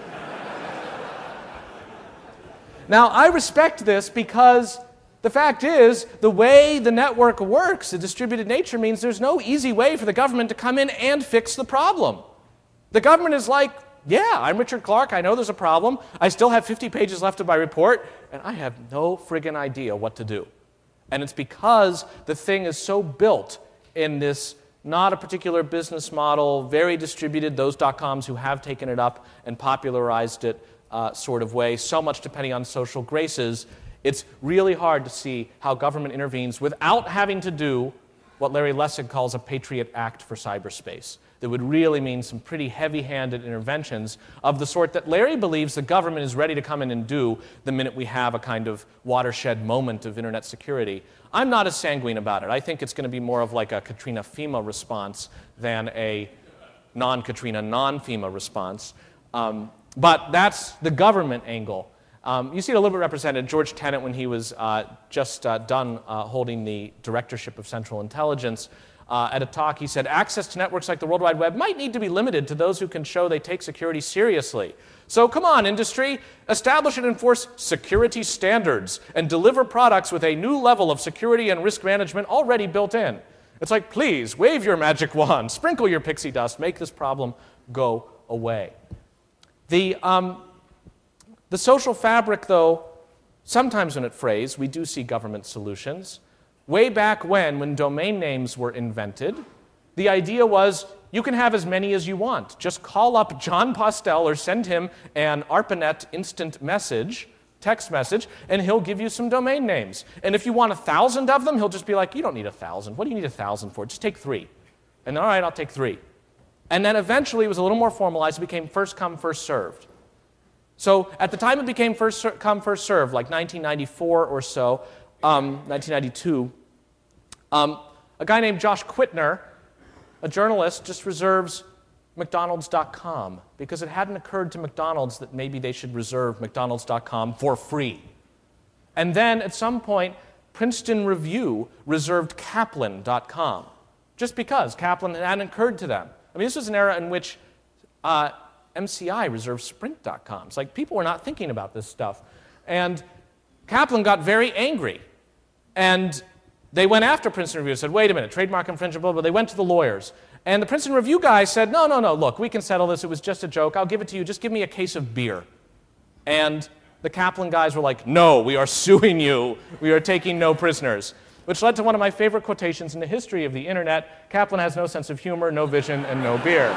Speaker 3: Now, I respect this because the fact is, the way the network works, the distributed nature, means there's no easy way for the government to come in and fix the problem. The government is like, yeah, I'm Richard Clarke, I know there's a problem, I still have 50 pages left of my report, and I have no friggin' idea what to do. And it's because the thing is so built in this not a particular business model, very distributed, those .coms who have taken it up and popularized it sort of way, so much depending on social graces, it's really hard to see how government intervenes without having to do what Larry Lessig calls a Patriot Act for cyberspace. that would really mean some pretty heavy-handed interventions of the sort that Larry believes the government is ready to come in and do the minute we have a kind of watershed moment of internet security. I'm not as sanguine about it. I think it's going to be more of like a Katrina-FEMA response than a non-Katrina, non-FEMA response. But that's the government angle. You see it a little bit represented. George Tenet, when he was just done holding the directorship of Central Intelligence, at a talk, he said, access to networks like the World Wide Web might need to be limited to those who can show they take security seriously. So come on, industry, establish and enforce security standards and deliver products with a new level of security and risk management already built in. It's like, please, wave your magic wand, sprinkle your pixie dust, make this problem go away. The social fabric, though, sometimes when it frays, we do see government solutions. Way back when domain names were invented, the idea was you can have as many as you want. Just call up John Postel or send him an ARPANET instant message, text message, and he'll give you some domain names. And if you want 1,000 of them, he'll just be like, you don't need 1,000. What do you need 1,000 for? Just take 3. And all right, I'll take 3. And then eventually it was a little more formalized. It became first come, first served. So at the time it became first come, first served, like 1994 or so, 1992, a guy named Josh Quittner, a journalist, just reserves McDonald's.com because it hadn't occurred to McDonald's that maybe they should reserve McDonald's.com for free. And then at some point, Princeton Review reserved Kaplan.com just because Kaplan hadn't occurred to them. I mean, this was an era in which MCI reserved Sprint.com. It's like people were not thinking about this stuff. And Kaplan got very angry. And they went after Princeton Review and said, wait a minute, trademark infringement, blah, blah. They went to the lawyers. And the Princeton Review guy said, no, look, we can settle this. It was just a joke. I'll give it to you. Just give me a case of beer. And the Kaplan guys were like, no, we are suing you. We are taking no prisoners. Which led to one of my favorite quotations in the history of the internet. Kaplan has no sense of humor, no vision, and no beer.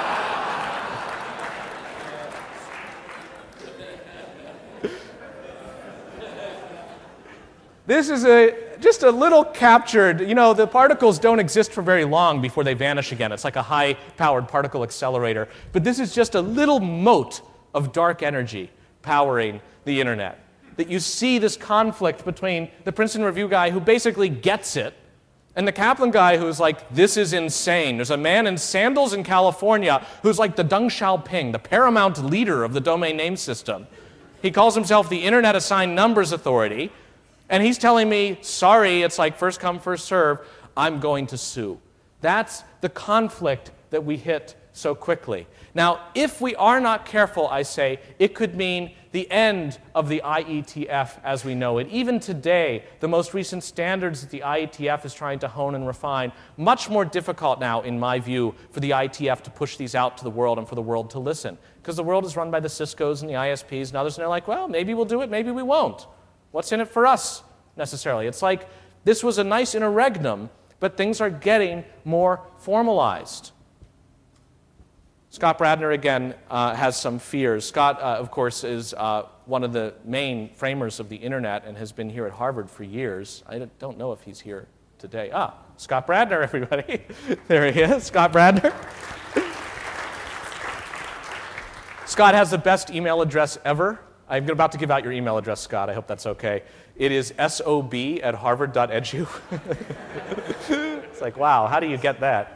Speaker 3: This is just a little captured, the particles don't exist for very long before they vanish again. It's like a high-powered particle accelerator. But this is just a little mote of dark energy powering the internet. That you see this conflict between the Princeton Review guy who basically gets it and the Kaplan guy who's like, this is insane. There's a man in sandals in California who's like the Deng Xiaoping, the paramount leader of the domain name system. He calls himself the Internet Assigned Numbers Authority. And he's telling me, sorry, it's like first come, first serve, I'm going to sue. That's the conflict that we hit so quickly. Now, if we are not careful, I say, it could mean the end of the IETF as we know it. Even today, the most recent standards that the IETF is trying to hone and refine, much more difficult now, in my view, for the IETF to push these out to the world and for the world to listen. Because the world is run by the Ciscos and the ISPs and others, and they're like, well, maybe we'll do it, maybe we won't. What's in it for us, necessarily? It's like this was a nice interregnum, but things are getting more formalized. Scott Bradner, again, has some fears. Scott, of course, is one of the main framers of the internet and has been here at Harvard for years. I don't know if he's here today. Scott Bradner, everybody. There he is, Scott Bradner. Scott has the best email address ever. I'm about to give out your email address, Scott. I hope that's okay. It is sob@harvard.edu. It's like, wow, how do you get that?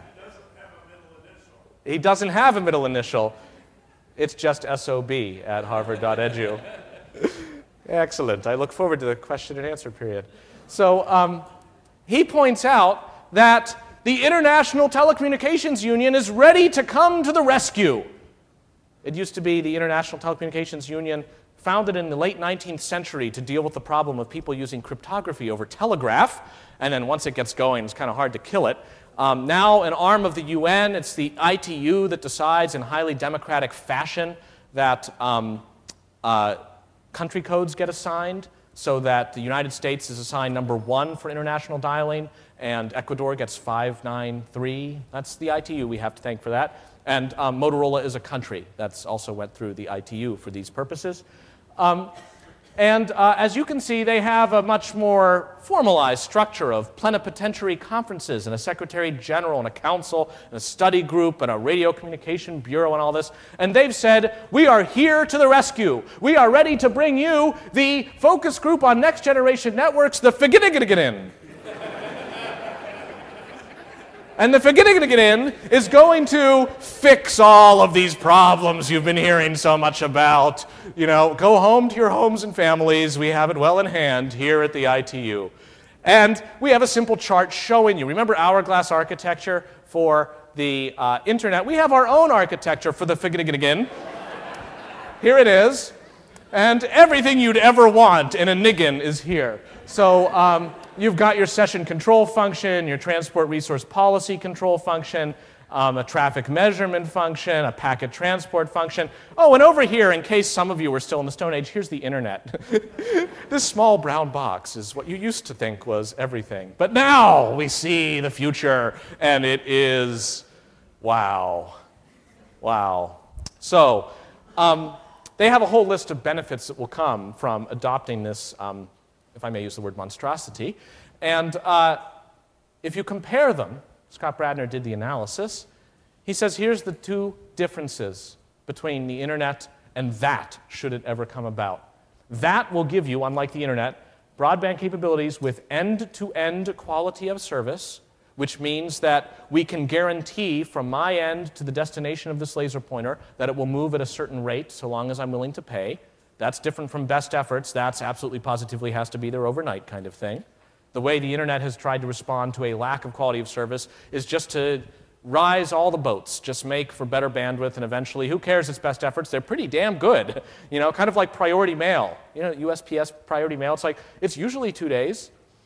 Speaker 3: He doesn't have a middle initial. It's just sob@harvard.edu. Excellent. I look forward to the question and answer period. So he points out that the International Telecommunications Union is ready to come to the rescue. It used to be the International Telecommunications Union, founded in the late 19th century to deal with the problem of people using cryptography over telegraph, and then once it gets going, it's kind of hard to kill it. Now an arm of the UN, it's the ITU that decides in highly democratic fashion that country codes get assigned, so that the United States is assigned number 1 for international dialing, and Ecuador gets 593. That's the ITU we have to thank for that. And Motorola is a country that's also went through the ITU for these purposes. And as you can see, they have a much more formalized structure of plenipotentiary conferences and a secretary general and a council and a study group and a radio communication bureau and all this. And they've said, we are here to the rescue. We are ready to bring you the focus group on next generation networks, the Figgidigidigidin. And the Figgidigidigidin is going to fix all of these problems you've been hearing so much about. You know, go home to your homes and families. We have it well in hand here at the ITU. And we have a simple chart showing you. Remember hourglass architecture for the internet? We have our own architecture for the Figgidigidigin. Here it is. And everything you'd ever want in a niggin is here. So you've got your session control function, your transport resource policy control function, a traffic measurement function, a packet transport function. Oh, and over here, in case some of you were still in the Stone Age, here's the internet. This small brown box is what you used to think was everything. But now we see the future, and it is, wow. Wow. So they have a whole list of benefits that will come from adopting this, if I may use the word monstrosity. And if you compare them, Scott Bradner did the analysis. He says, here's the two differences between the internet and that, should it ever come about. That will give you, unlike the internet, broadband capabilities with end-to-end quality of service, which means that we can guarantee from my end to the destination of this laser pointer that it will move at a certain rate so long as I'm willing to pay. That's different from best efforts. That's absolutely positively has to be there overnight kind of thing. The way the internet has tried to respond to a lack of quality of service is just to rise all the boats, just make for better bandwidth, and eventually, who cares it's best efforts? They're pretty damn good. You know, kind of like priority mail. You know, USPS priority mail, it's like, it's usually 2 days.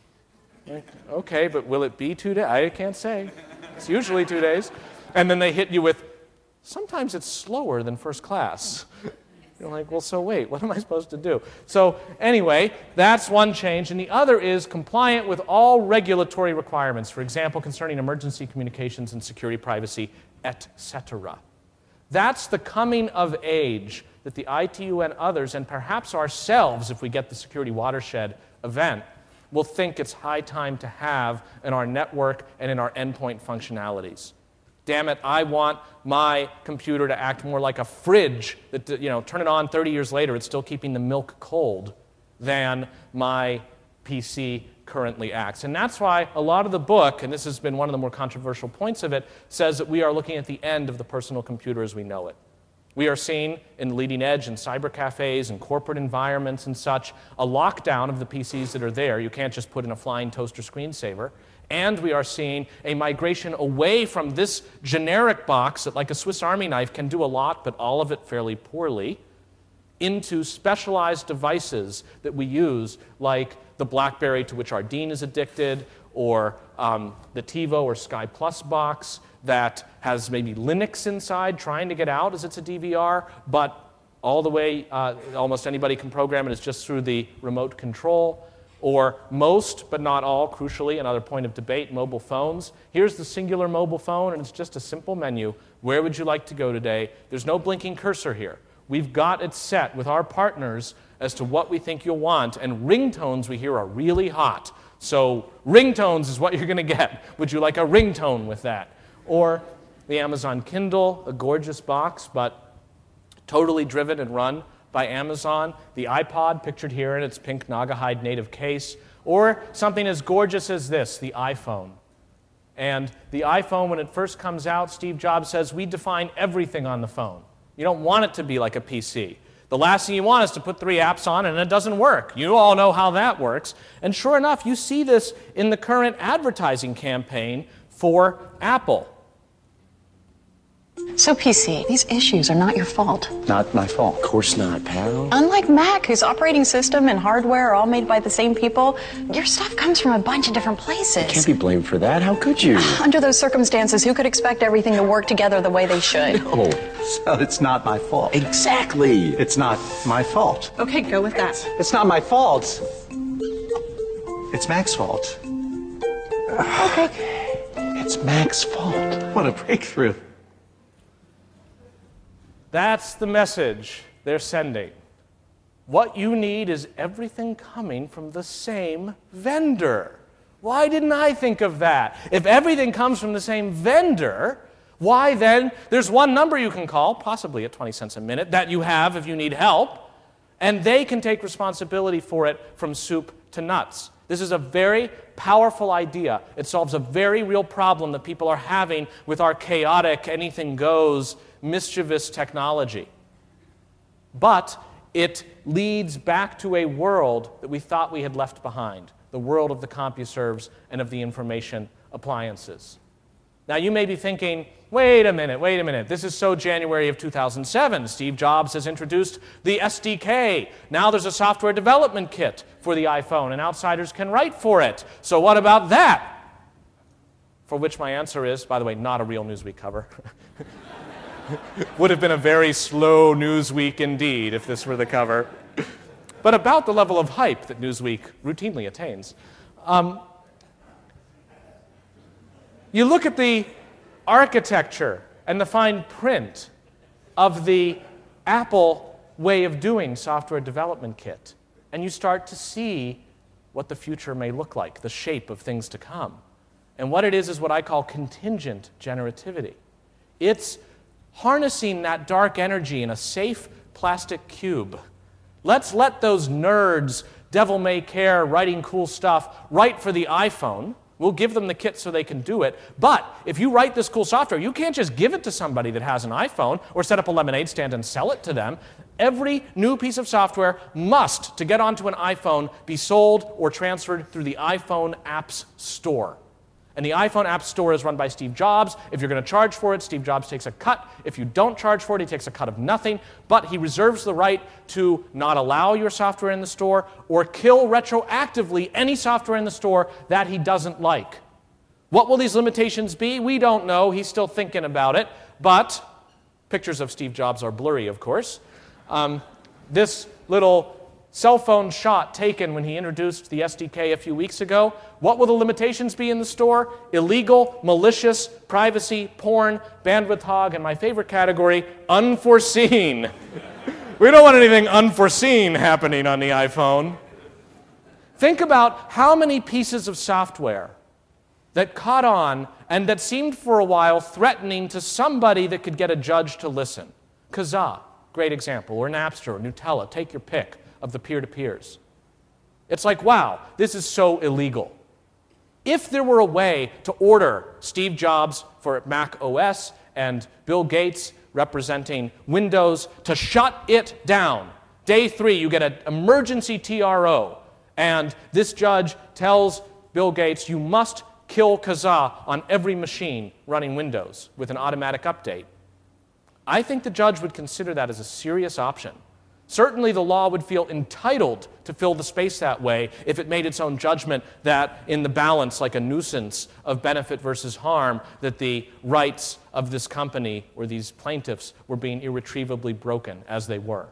Speaker 3: Okay, but will it be 2 days? I can't say. It's usually 2 days. And then they hit you with, sometimes it's slower than first class. You're like, well, so wait, what am I supposed to do? So anyway, that's one change. And the other is compliant with all regulatory requirements, for example, concerning emergency communications and security privacy, etc. That's the coming of age that the ITU and others, and perhaps ourselves, if we get the Security Watershed event, will think it's high time to have in our network and in our endpoint functionalities. Damn it, I want my computer to act more like a fridge that, you know, turn it on 30 years later, it's still keeping the milk cold, than my PC currently acts. And that's why a lot of the book, and this has been one of the more controversial points of it, says that we are looking at the end of the personal computer as we know it. We are seeing in the leading edge and cyber cafes and corporate environments and such a lockdown of the PCs that are there. You can't just put in a flying toaster screensaver. And we are seeing a migration away from this generic box that, like a Swiss Army knife, can do a lot, but all of it fairly poorly, into specialized devices that we use, like the BlackBerry to which our dean is addicted, or the TiVo or Sky Plus box that has maybe Linux inside trying to get out as it's a DVR, but all the way, almost anybody can program it, it's just through the remote control. Or most, but not all, crucially, another point of debate, mobile phones. Here's the singular mobile phone, and it's just a simple menu. Where would you like to go today? There's no blinking cursor here. We've got it set with our partners as to what we think you'll want, and ringtones we hear are really hot. So ringtones is what you're going to get. Would you like a ringtone with that? Or the Amazon Kindle, a gorgeous box, but totally driven and run by Amazon, the iPod pictured here in its pink Naugahyde native case, or something as gorgeous as this, the iPhone. And the iPhone, when it first comes out, Steve Jobs says, we define everything on the phone. You don't want it to be like a PC. The last thing you want is to put 3 apps on and it doesn't work. You all know how that works. And sure enough, you see this in the current advertising campaign for Apple.
Speaker 4: So, PC, these issues are not your fault.
Speaker 5: Not my fault. Of course not, pal.
Speaker 4: Unlike Mac, whose operating system and hardware are all made by the same people, your stuff comes from a bunch of different places.
Speaker 5: You can't be blamed for that. How could you?
Speaker 4: Under those circumstances, who could expect everything to work together the way they should?
Speaker 5: No.
Speaker 6: So it's not my fault.
Speaker 5: Exactly.
Speaker 6: It's not my fault.
Speaker 4: Okay, go with that.
Speaker 6: It's not my fault. It's Mac's fault.
Speaker 4: Okay.
Speaker 5: It's Mac's fault.
Speaker 6: What a breakthrough.
Speaker 3: That's the message they're sending. What you need is everything coming from the same vendor. Why didn't I think of that? If everything comes from the same vendor, why then, there's one number you can call, possibly at 20 cents a minute, that you have if you need help, and they can take responsibility for it from soup to nuts. This is a very powerful idea. It solves a very real problem that people are having with our chaotic, anything-goes, mischievous technology. But it leads back to a world that we thought we had left behind, the world of the CompuServes and of the information appliances. Now, you may be thinking, wait a minute, this is so January of 2007. Steve Jobs has introduced the SDK. Now there's a software development kit for the iPhone, and outsiders can write for it. So what about that? For which my answer is, by the way, not a real Newsweek cover. Would have been a very slow Newsweek indeed if this were the cover. But about the level of hype that Newsweek routinely attains. You look at the architecture and the fine print of the Apple way of doing software development kit, and you start to see what the future may look like, the shape of things to come. And what it is what I call contingent generativity. It's harnessing that dark energy in a safe plastic cube. Let's let those nerds, devil may care, writing cool stuff, write for the iPhone. We'll give them the kit so they can do it. But if you write this cool software, you can't just give it to somebody that has an iPhone or set up a lemonade stand and sell it to them. Every new piece of software must, to get onto an iPhone, be sold or transferred through the iPhone Apps Store. And the iPhone App Store is run by Steve Jobs. If you're going to charge for it, Steve Jobs takes a cut. If you don't charge for it, he takes a cut of nothing. But he reserves the right to not allow your software in the store or kill retroactively any software in the store that he doesn't like. What will these limitations be? We don't know. He's still thinking about it. But pictures of Steve Jobs are blurry, of course. This little cell phone shot taken when he introduced the SDK a few weeks ago. What will the limitations be in the store? Illegal, malicious, privacy, porn, bandwidth hog, and my favorite category, unforeseen. We don't want anything unforeseen happening on the iPhone. Think about how many pieces of software that caught on and that seemed for a while threatening to somebody that could get a judge to listen. Kazaa, great example, or Napster, or Nutella, take your pick of the peer-to-peers. It's like, wow, this is so illegal. If there were a way to order Steve Jobs for Mac OS and Bill Gates representing Windows to shut it down, day 3 you get an emergency TRO, and this judge tells Bill Gates you must kill Kazaa on every machine running Windows with an automatic update. I think the judge would consider that as a serious option. Certainly the law would feel entitled to fill the space that way if it made its own judgment that in the balance, like a nuisance of benefit versus harm, that the rights of this company or these plaintiffs were being irretrievably broken, as they were.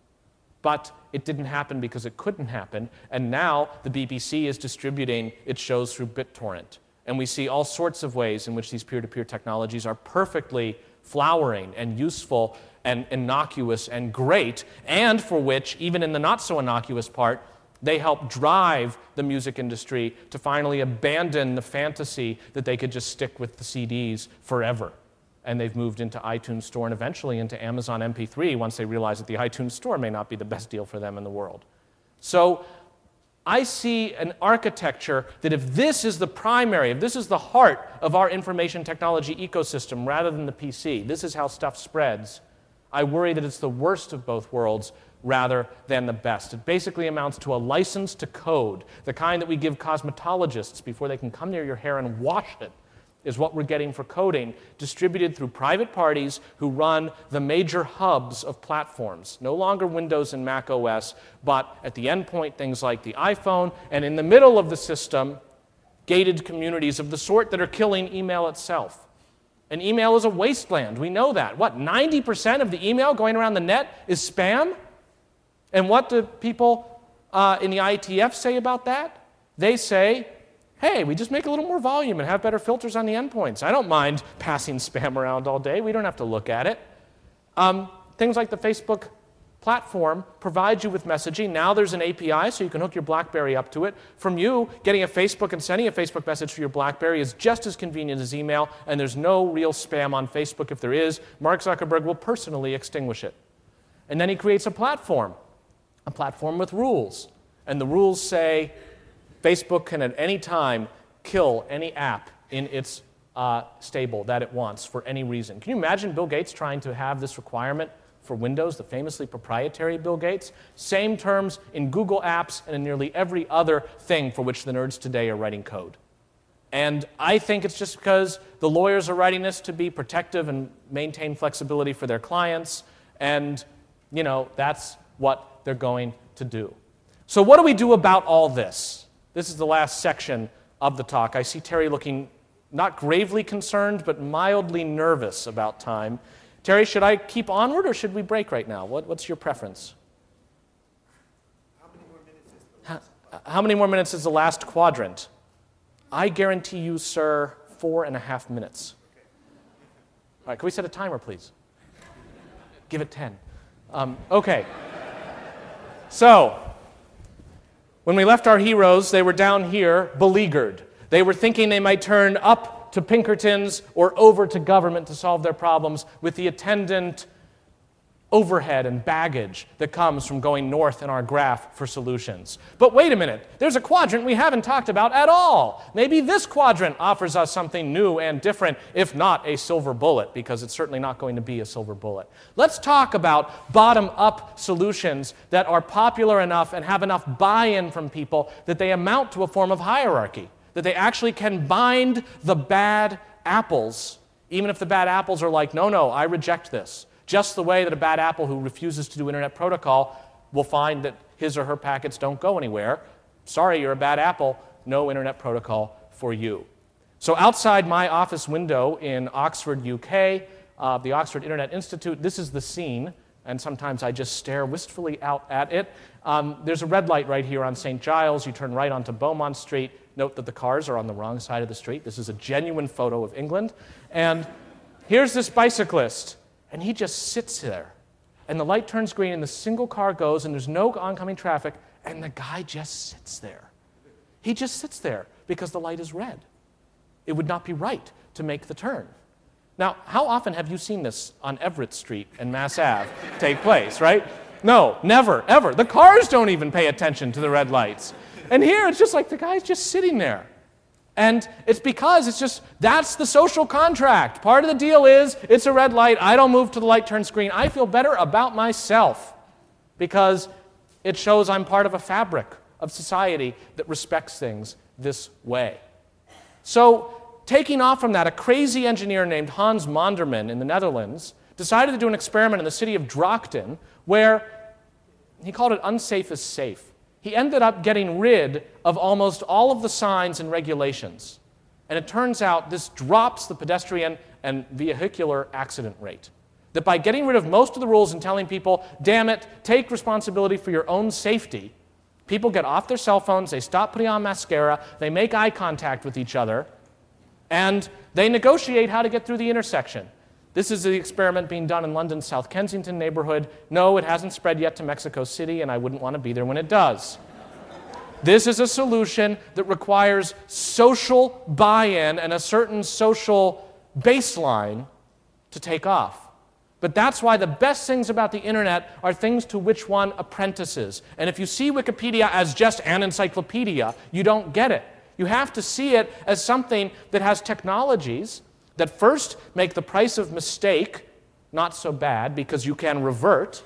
Speaker 3: But it didn't happen because it couldn't happen, and now the BBC is distributing its shows through BitTorrent. And we see all sorts of ways in which these peer-to-peer technologies are perfectly flowering and useful and innocuous and great, and for which, even in the not-so-innocuous part, they help drive the music industry to finally abandon the fantasy that they could just stick with the CDs forever. And they've moved into iTunes Store and eventually into Amazon MP3 once they realize that the iTunes Store may not be the best deal for them in the world. So I see an architecture that if this is the primary, if this is the heart of our information technology ecosystem rather than the PC, this is how stuff spreads, I worry that it's the worst of both worlds rather than the best. It basically amounts to a license to code, the kind that we give cosmetologists before they can come near your hair and wash it, is what we're getting for coding, distributed through private parties who run the major hubs of platforms. No longer Windows and Mac OS, but at the endpoint, things like the iPhone, and in the middle of the system, gated communities of the sort that are killing email itself. And email is a wasteland. We know that. What, 90% of the email going around the net is spam? And what do people in the IETF say about that? They say, hey, we just make a little more volume and have better filters on the endpoints. I don't mind passing spam around all day. We don't have to look at it. Things like the Facebook platform provides you with messaging. Now there's an API, so you can hook your BlackBerry up to it. From you, getting a Facebook and sending a Facebook message to your BlackBerry is just as convenient as email, and there's no real spam on Facebook. If there is, Mark Zuckerberg will personally extinguish it. And then he creates a platform with rules. And the rules say Facebook can at any time kill any app in its stable that it wants for any reason. Can you imagine Bill Gates trying to have this requirement for Windows, the famously proprietary Bill Gates? Same terms in Google Apps and in nearly every other thing for which the nerds today are writing code. And I think it's just because the lawyers are writing this to be protective and maintain flexibility for their clients, and that's what they're going to do. So what do we do about all this? This is the last section of the talk. I see Terry looking not gravely concerned, but mildly nervous about time. Terry, should I keep onward or should we break right now? What's your preference? How many more minutes is the last quadrant? I guarantee you, sir, 4.5 minutes. All right, can we set a timer, please? Give it 10. Okay. So, when we left our heroes, they were down here, beleaguered. They were thinking they might turn up to Pinkertons or over to government to solve their problems with the attendant overhead and baggage that comes from going north in our graph for solutions. But wait a minute, there's a quadrant we haven't talked about at all. Maybe this quadrant offers us something new and different, if not a silver bullet, because it's certainly not going to be a silver bullet. Let's talk about bottom-up solutions that are popular enough and have enough buy-in from people that they amount to a form of hierarchy, that they actually can bind the bad apples, even if the bad apples are like, no, I reject this. Just the way that a bad apple who refuses to do Internet Protocol will find that his or her packets don't go anywhere. Sorry, you're a bad apple. No Internet Protocol for you. So outside my office window in Oxford, UK, the Oxford Internet Institute, this is the scene, and sometimes I just stare wistfully out at it. There's a red light right here on St. Giles. You turn right onto Beaumont Street. Note that the cars are on the wrong side of the street. This is a genuine photo of England. And here's this bicyclist. And he just sits there. And the light turns green, and the single car goes, and there's no oncoming traffic, and the guy just sits there. He just sits there because the light is red. It would not be right to make the turn. Now, how often have you seen this on Everett Street and Mass Ave take place, right? No, never, ever. The cars don't even pay attention to the red lights. And here, it's just like the guy's just sitting there. And it's because that's the social contract. Part of the deal is, it's a red light, I don't move till the light turns green. I feel better about myself because it shows I'm part of a fabric of society that respects things this way. So, taking off from that, a crazy engineer named Hans Monderman in the Netherlands decided to do an experiment in the city of Drachten where he called it unsafe is safe. He ended up getting rid of almost all of the signs and regulations. And it turns out this drops the pedestrian and vehicular accident rate. That by getting rid of most of the rules and telling people, damn it, take responsibility for your own safety, people get off their cell phones, they stop putting on mascara, they make eye contact with each other, and they negotiate how to get through the intersection. This is the experiment being done in London's South Kensington neighborhood. No, it hasn't spread yet to Mexico City, and I wouldn't want to be there when it does. This is a solution that requires social buy-in and a certain social baseline to take off. But that's why the best things about the internet are things to which one apprentices. And if you see Wikipedia as just an encyclopedia, you don't get it. You have to see it as something that has technologies that first make the price of mistake not so bad because you can revert,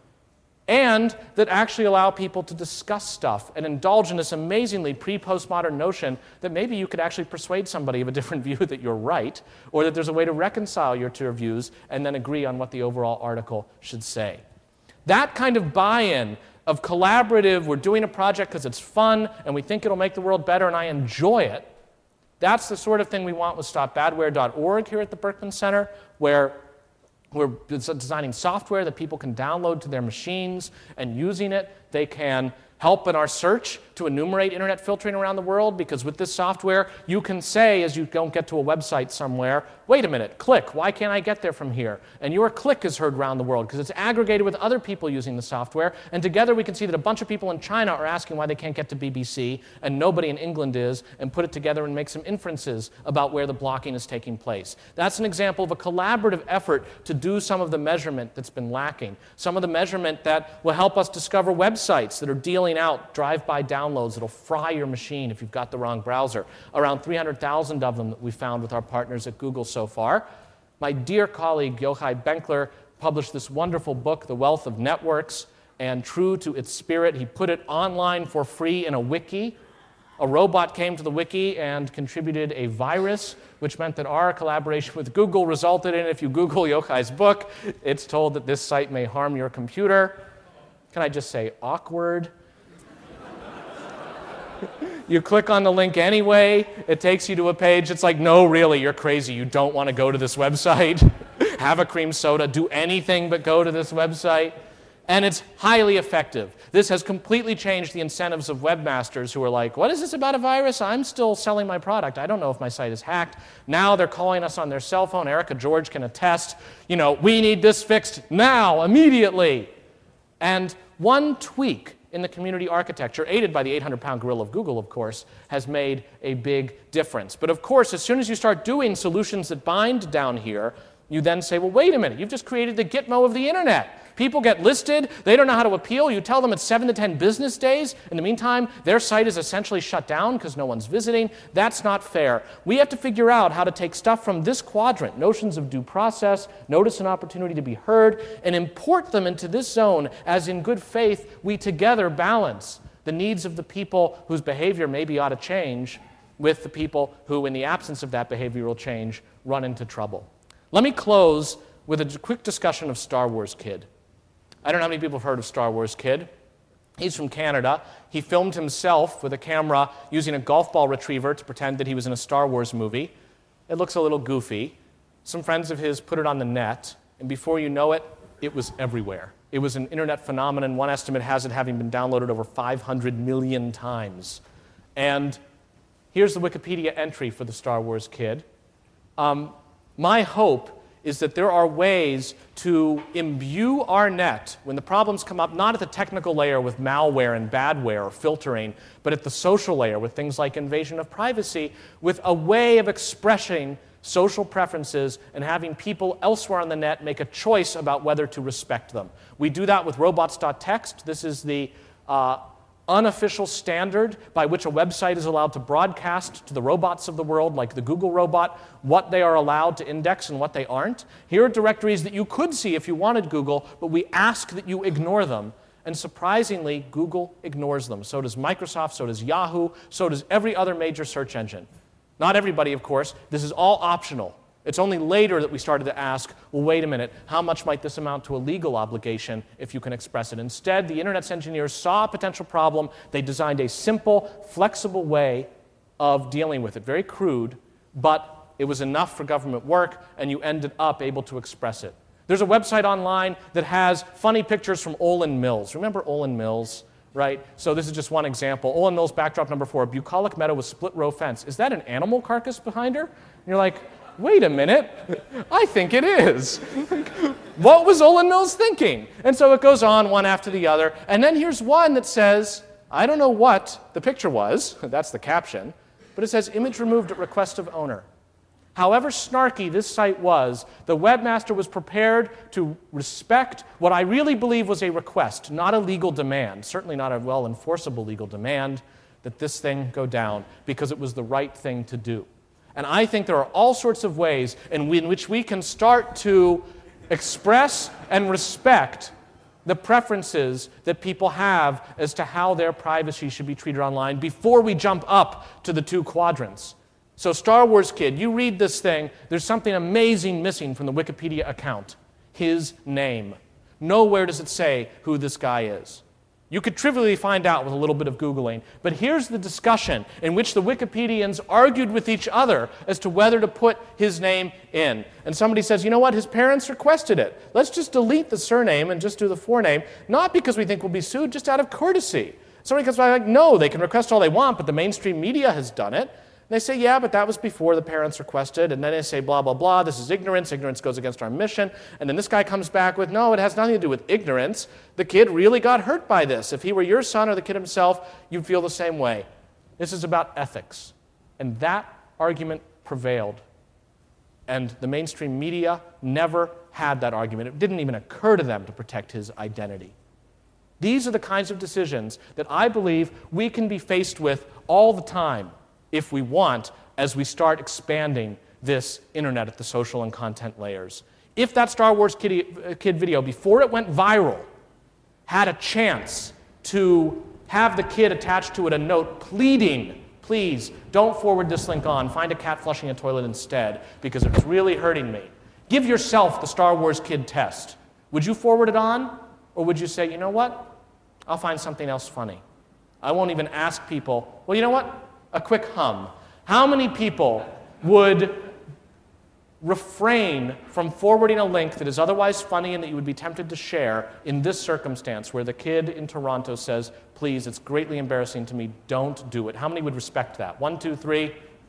Speaker 3: and that actually allow people to discuss stuff and indulge in this amazingly pre-postmodern notion that maybe you could actually persuade somebody of a different view that you're right, or that there's a way to reconcile your two views and then agree on what the overall article should say. That kind of buy-in of collaborative, we're doing a project because it's fun and we think it'll make the world better and I enjoy it, that's the sort of thing we want with StopBadware.org here at the Berkman Center, where we're designing software that people can download to their machines, and using it, they can help in our search to enumerate internet filtering around the world, because with this software, you can say, as you don't get to a website somewhere, wait a minute, click, why can't I get there from here? And your click is heard around the world because it's aggregated with other people using the software, and together we can see that a bunch of people in China are asking why they can't get to BBC, and nobody in England is, and put it together and make some inferences about where the blocking is taking place. That's an example of a collaborative effort to do some of the measurement that's been lacking, some of the measurement that will help us discover websites that are dealing out drive-by downloads that'll fry your machine if you've got the wrong browser. Around 300,000 of them that we found with our partners at Google so far. My dear colleague Yochai Benkler published this wonderful book, The Wealth of Networks, and true to its spirit, he put it online for free in a wiki. A robot came to the wiki and contributed a virus, which meant that our collaboration with Google resulted in, if you Google Yochai's book, it's told that this site may harm your computer. Can I just say awkward? You click on the link anyway, it takes you to a page. It's like, no, really, you're crazy. You don't want to go to this website. Have a cream soda, do anything but go to this website. And it's highly effective. This has completely changed the incentives of webmasters who are like, what is this about a virus? I'm still selling my product. I don't know if my site is hacked. Now they're calling us on their cell phone. Erica George can attest, we need this fixed now, immediately. And one tweak in the community architecture, aided by the 800-pound gorilla of Google, of course, has made a big difference. But of course, as soon as you start doing solutions that bind down here, you then say, well, wait a minute, you've just created the Gitmo of the internet. People get listed, they don't know how to appeal, you tell them it's 7 to 10 business days, in the meantime, their site is essentially shut down because no one's visiting. That's not fair. We have to figure out how to take stuff from this quadrant, notions of due process, notice and opportunity to be heard, and import them into this zone as in good faith we together balance the needs of the people whose behavior maybe ought to change with the people who, in the absence of that behavioral change, run into trouble. Let me close with a quick discussion of Star Wars Kid. I don't know how many people have heard of Star Wars Kid. He's from Canada. He filmed himself with a camera using a golf ball retriever to pretend that he was in a Star Wars movie. It looks a little goofy. Some friends of his put it on the net, and before you know it, it was everywhere. It was an internet phenomenon. One estimate has it having been downloaded over 500 million times. And here's the Wikipedia entry for the Star Wars Kid. My hope is that there are ways to imbue our net when the problems come up, not at the technical layer with malware and badware or filtering, but at the social layer with things like invasion of privacy, with a way of expressing social preferences and having people elsewhere on the net make a choice about whether to respect them. We do that with robots.txt. This is the unofficial standard by which a website is allowed to broadcast to the robots of the world, like the Google robot, what they are allowed to index and what they aren't. Here are directories that you could see if you wanted Google, but we ask that you ignore them. And surprisingly, Google ignores them. So does Microsoft, so does Yahoo, so does every other major search engine. Not everybody, of course. This is all optional. It's only later that we started to ask, well, wait a minute, how much might this amount to a legal obligation if you can express it? Instead, the internet's engineers saw a potential problem. They designed a simple, flexible way of dealing with it. Very crude, but it was enough for government work, and you ended up able to express it. There's a website online that has funny pictures from Olin Mills. Remember Olin Mills? Right? So this is just one example. Olin Mills backdrop number 4, bucolic meadow with split-row fence. Is that an animal carcass behind her? And you're like, wait a minute, I think it is. What was Olin Mills thinking? And so it goes on one after the other. And then here's one that says, I don't know what the picture was, that's the caption, but it says image removed at request of owner. However snarky this site was, the webmaster was prepared to respect what I really believe was a request, not a legal demand, certainly not a well-enforceable legal demand, that this thing go down because it was the right thing to do. And I think there are all sorts of ways in which we can start to express and respect the preferences that people have as to how their privacy should be treated online before we jump up to the 2 quadrants. So Star Wars Kid, you read this thing, there's something amazing missing from the Wikipedia account. His name. Nowhere does it say who this guy is. You could trivially find out with a little bit of Googling, but here's the discussion in which the Wikipedians argued with each other as to whether to put his name in. And somebody says, you know what, his parents requested it. Let's just delete the surname and just do the forename, not because we think we'll be sued, just out of courtesy. Somebody comes by like, no, they can request all they want, but the mainstream media has done it. And they say, yeah, but that was before the parents requested. And then they say, blah, blah, blah, this is ignorance. Ignorance goes against our mission. And then this guy comes back with, no, it has nothing to do with ignorance. The kid really got hurt by this. If he were your son or the kid himself, you'd feel the same way. This is about ethics. And that argument prevailed. And the mainstream media never had that argument. It didn't even occur to them to protect his identity. These are the kinds of decisions that I believe we can be faced with all the time if we want, as we start expanding this internet at the social and content layers. If that Star Wars kid video, before it went viral, had a chance to have the kid attached to it a note pleading, please, don't forward this link on, find a cat flushing a toilet instead, because it's really hurting me. Give yourself the Star Wars kid test. Would you forward it on? Or would you say, you know what? I'll find something else funny. I won't even ask people, well, you know what? A quick hum. How many people would refrain from forwarding a link that is otherwise funny and that you would be tempted to share in this circumstance where the kid in Toronto says, please, it's greatly embarrassing to me, don't do it? How many would respect that? 1, 2, 3?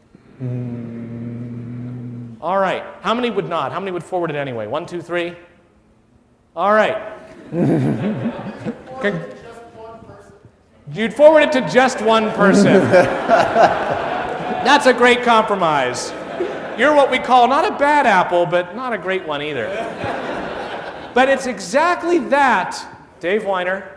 Speaker 3: All right. How many would not? How many would forward it anyway? 1, 2, 3? All right. You'd forward it to just one person. That's a great compromise. You're what we call not a bad apple, but not a great one either. But it's exactly that, Dave Weiner.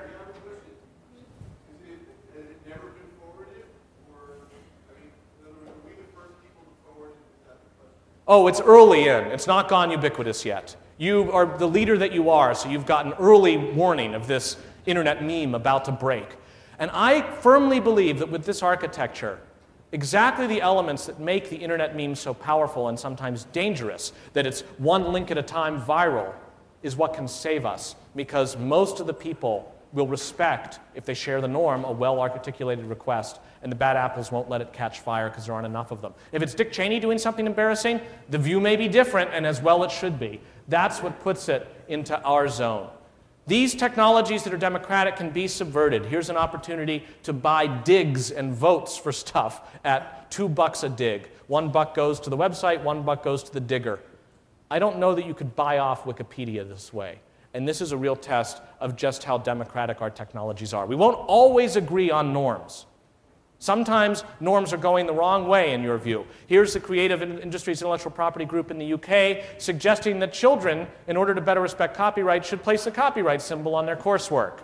Speaker 3: Oh, it's early in. It's not gone ubiquitous yet. You are the leader that you are, so you've got an early warning of this internet meme about to break. And I firmly believe that with this architecture, exactly the elements that make the internet meme so powerful and sometimes dangerous, that it's one link at a time viral, is what can save us. Because most of the people will respect, if they share the norm, a well-articulated request, and the bad apples won't let it catch fire because there aren't enough of them. If it's Dick Cheney doing something embarrassing, the view may be different, and as well it should be. That's what puts it into our zone. These technologies that are democratic can be subverted. Here's an opportunity to buy digs and votes for stuff at $2 a dig. $1 goes to the website, $1 goes to the digger. I don't know that you could buy off Wikipedia this way. And this is a real test of just how democratic our technologies are. We won't always agree on norms. Sometimes norms are going the wrong way, in your view. Here's the Creative Industries Intellectual Property Group in the UK suggesting that children, in order to better respect copyright, should place a copyright symbol on their coursework.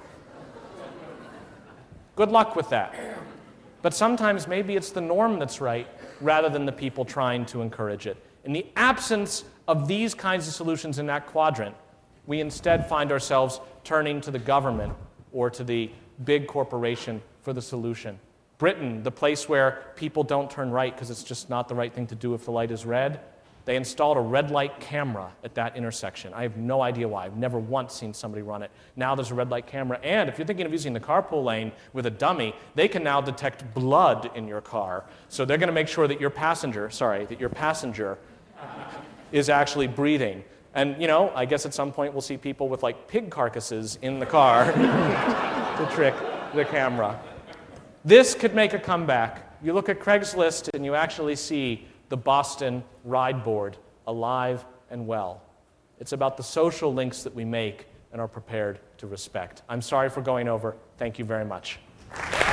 Speaker 3: Good luck with that. But sometimes maybe it's the norm that's right, rather than the people trying to encourage it. In the absence of these kinds of solutions in that quadrant, we instead find ourselves turning to the government or to the big corporation for the solution. Britain, the place where people don't turn right because it's just not the right thing to do if the light is red, they installed a red light camera at that intersection. I have no idea why. I've never once seen somebody run it. Now there's a red light camera, and if you're thinking of using the carpool lane with a dummy, they can now detect blood in your car. So they're going to make sure that your passenger is actually breathing. And, you know, I guess at some point we'll see people with, like, pig carcasses in the car to trick the camera. This could make a comeback. You look at Craigslist and you actually see the Boston ride board alive and well. It's about the social links that we make and are prepared to respect. I'm sorry for going over. Thank you very much.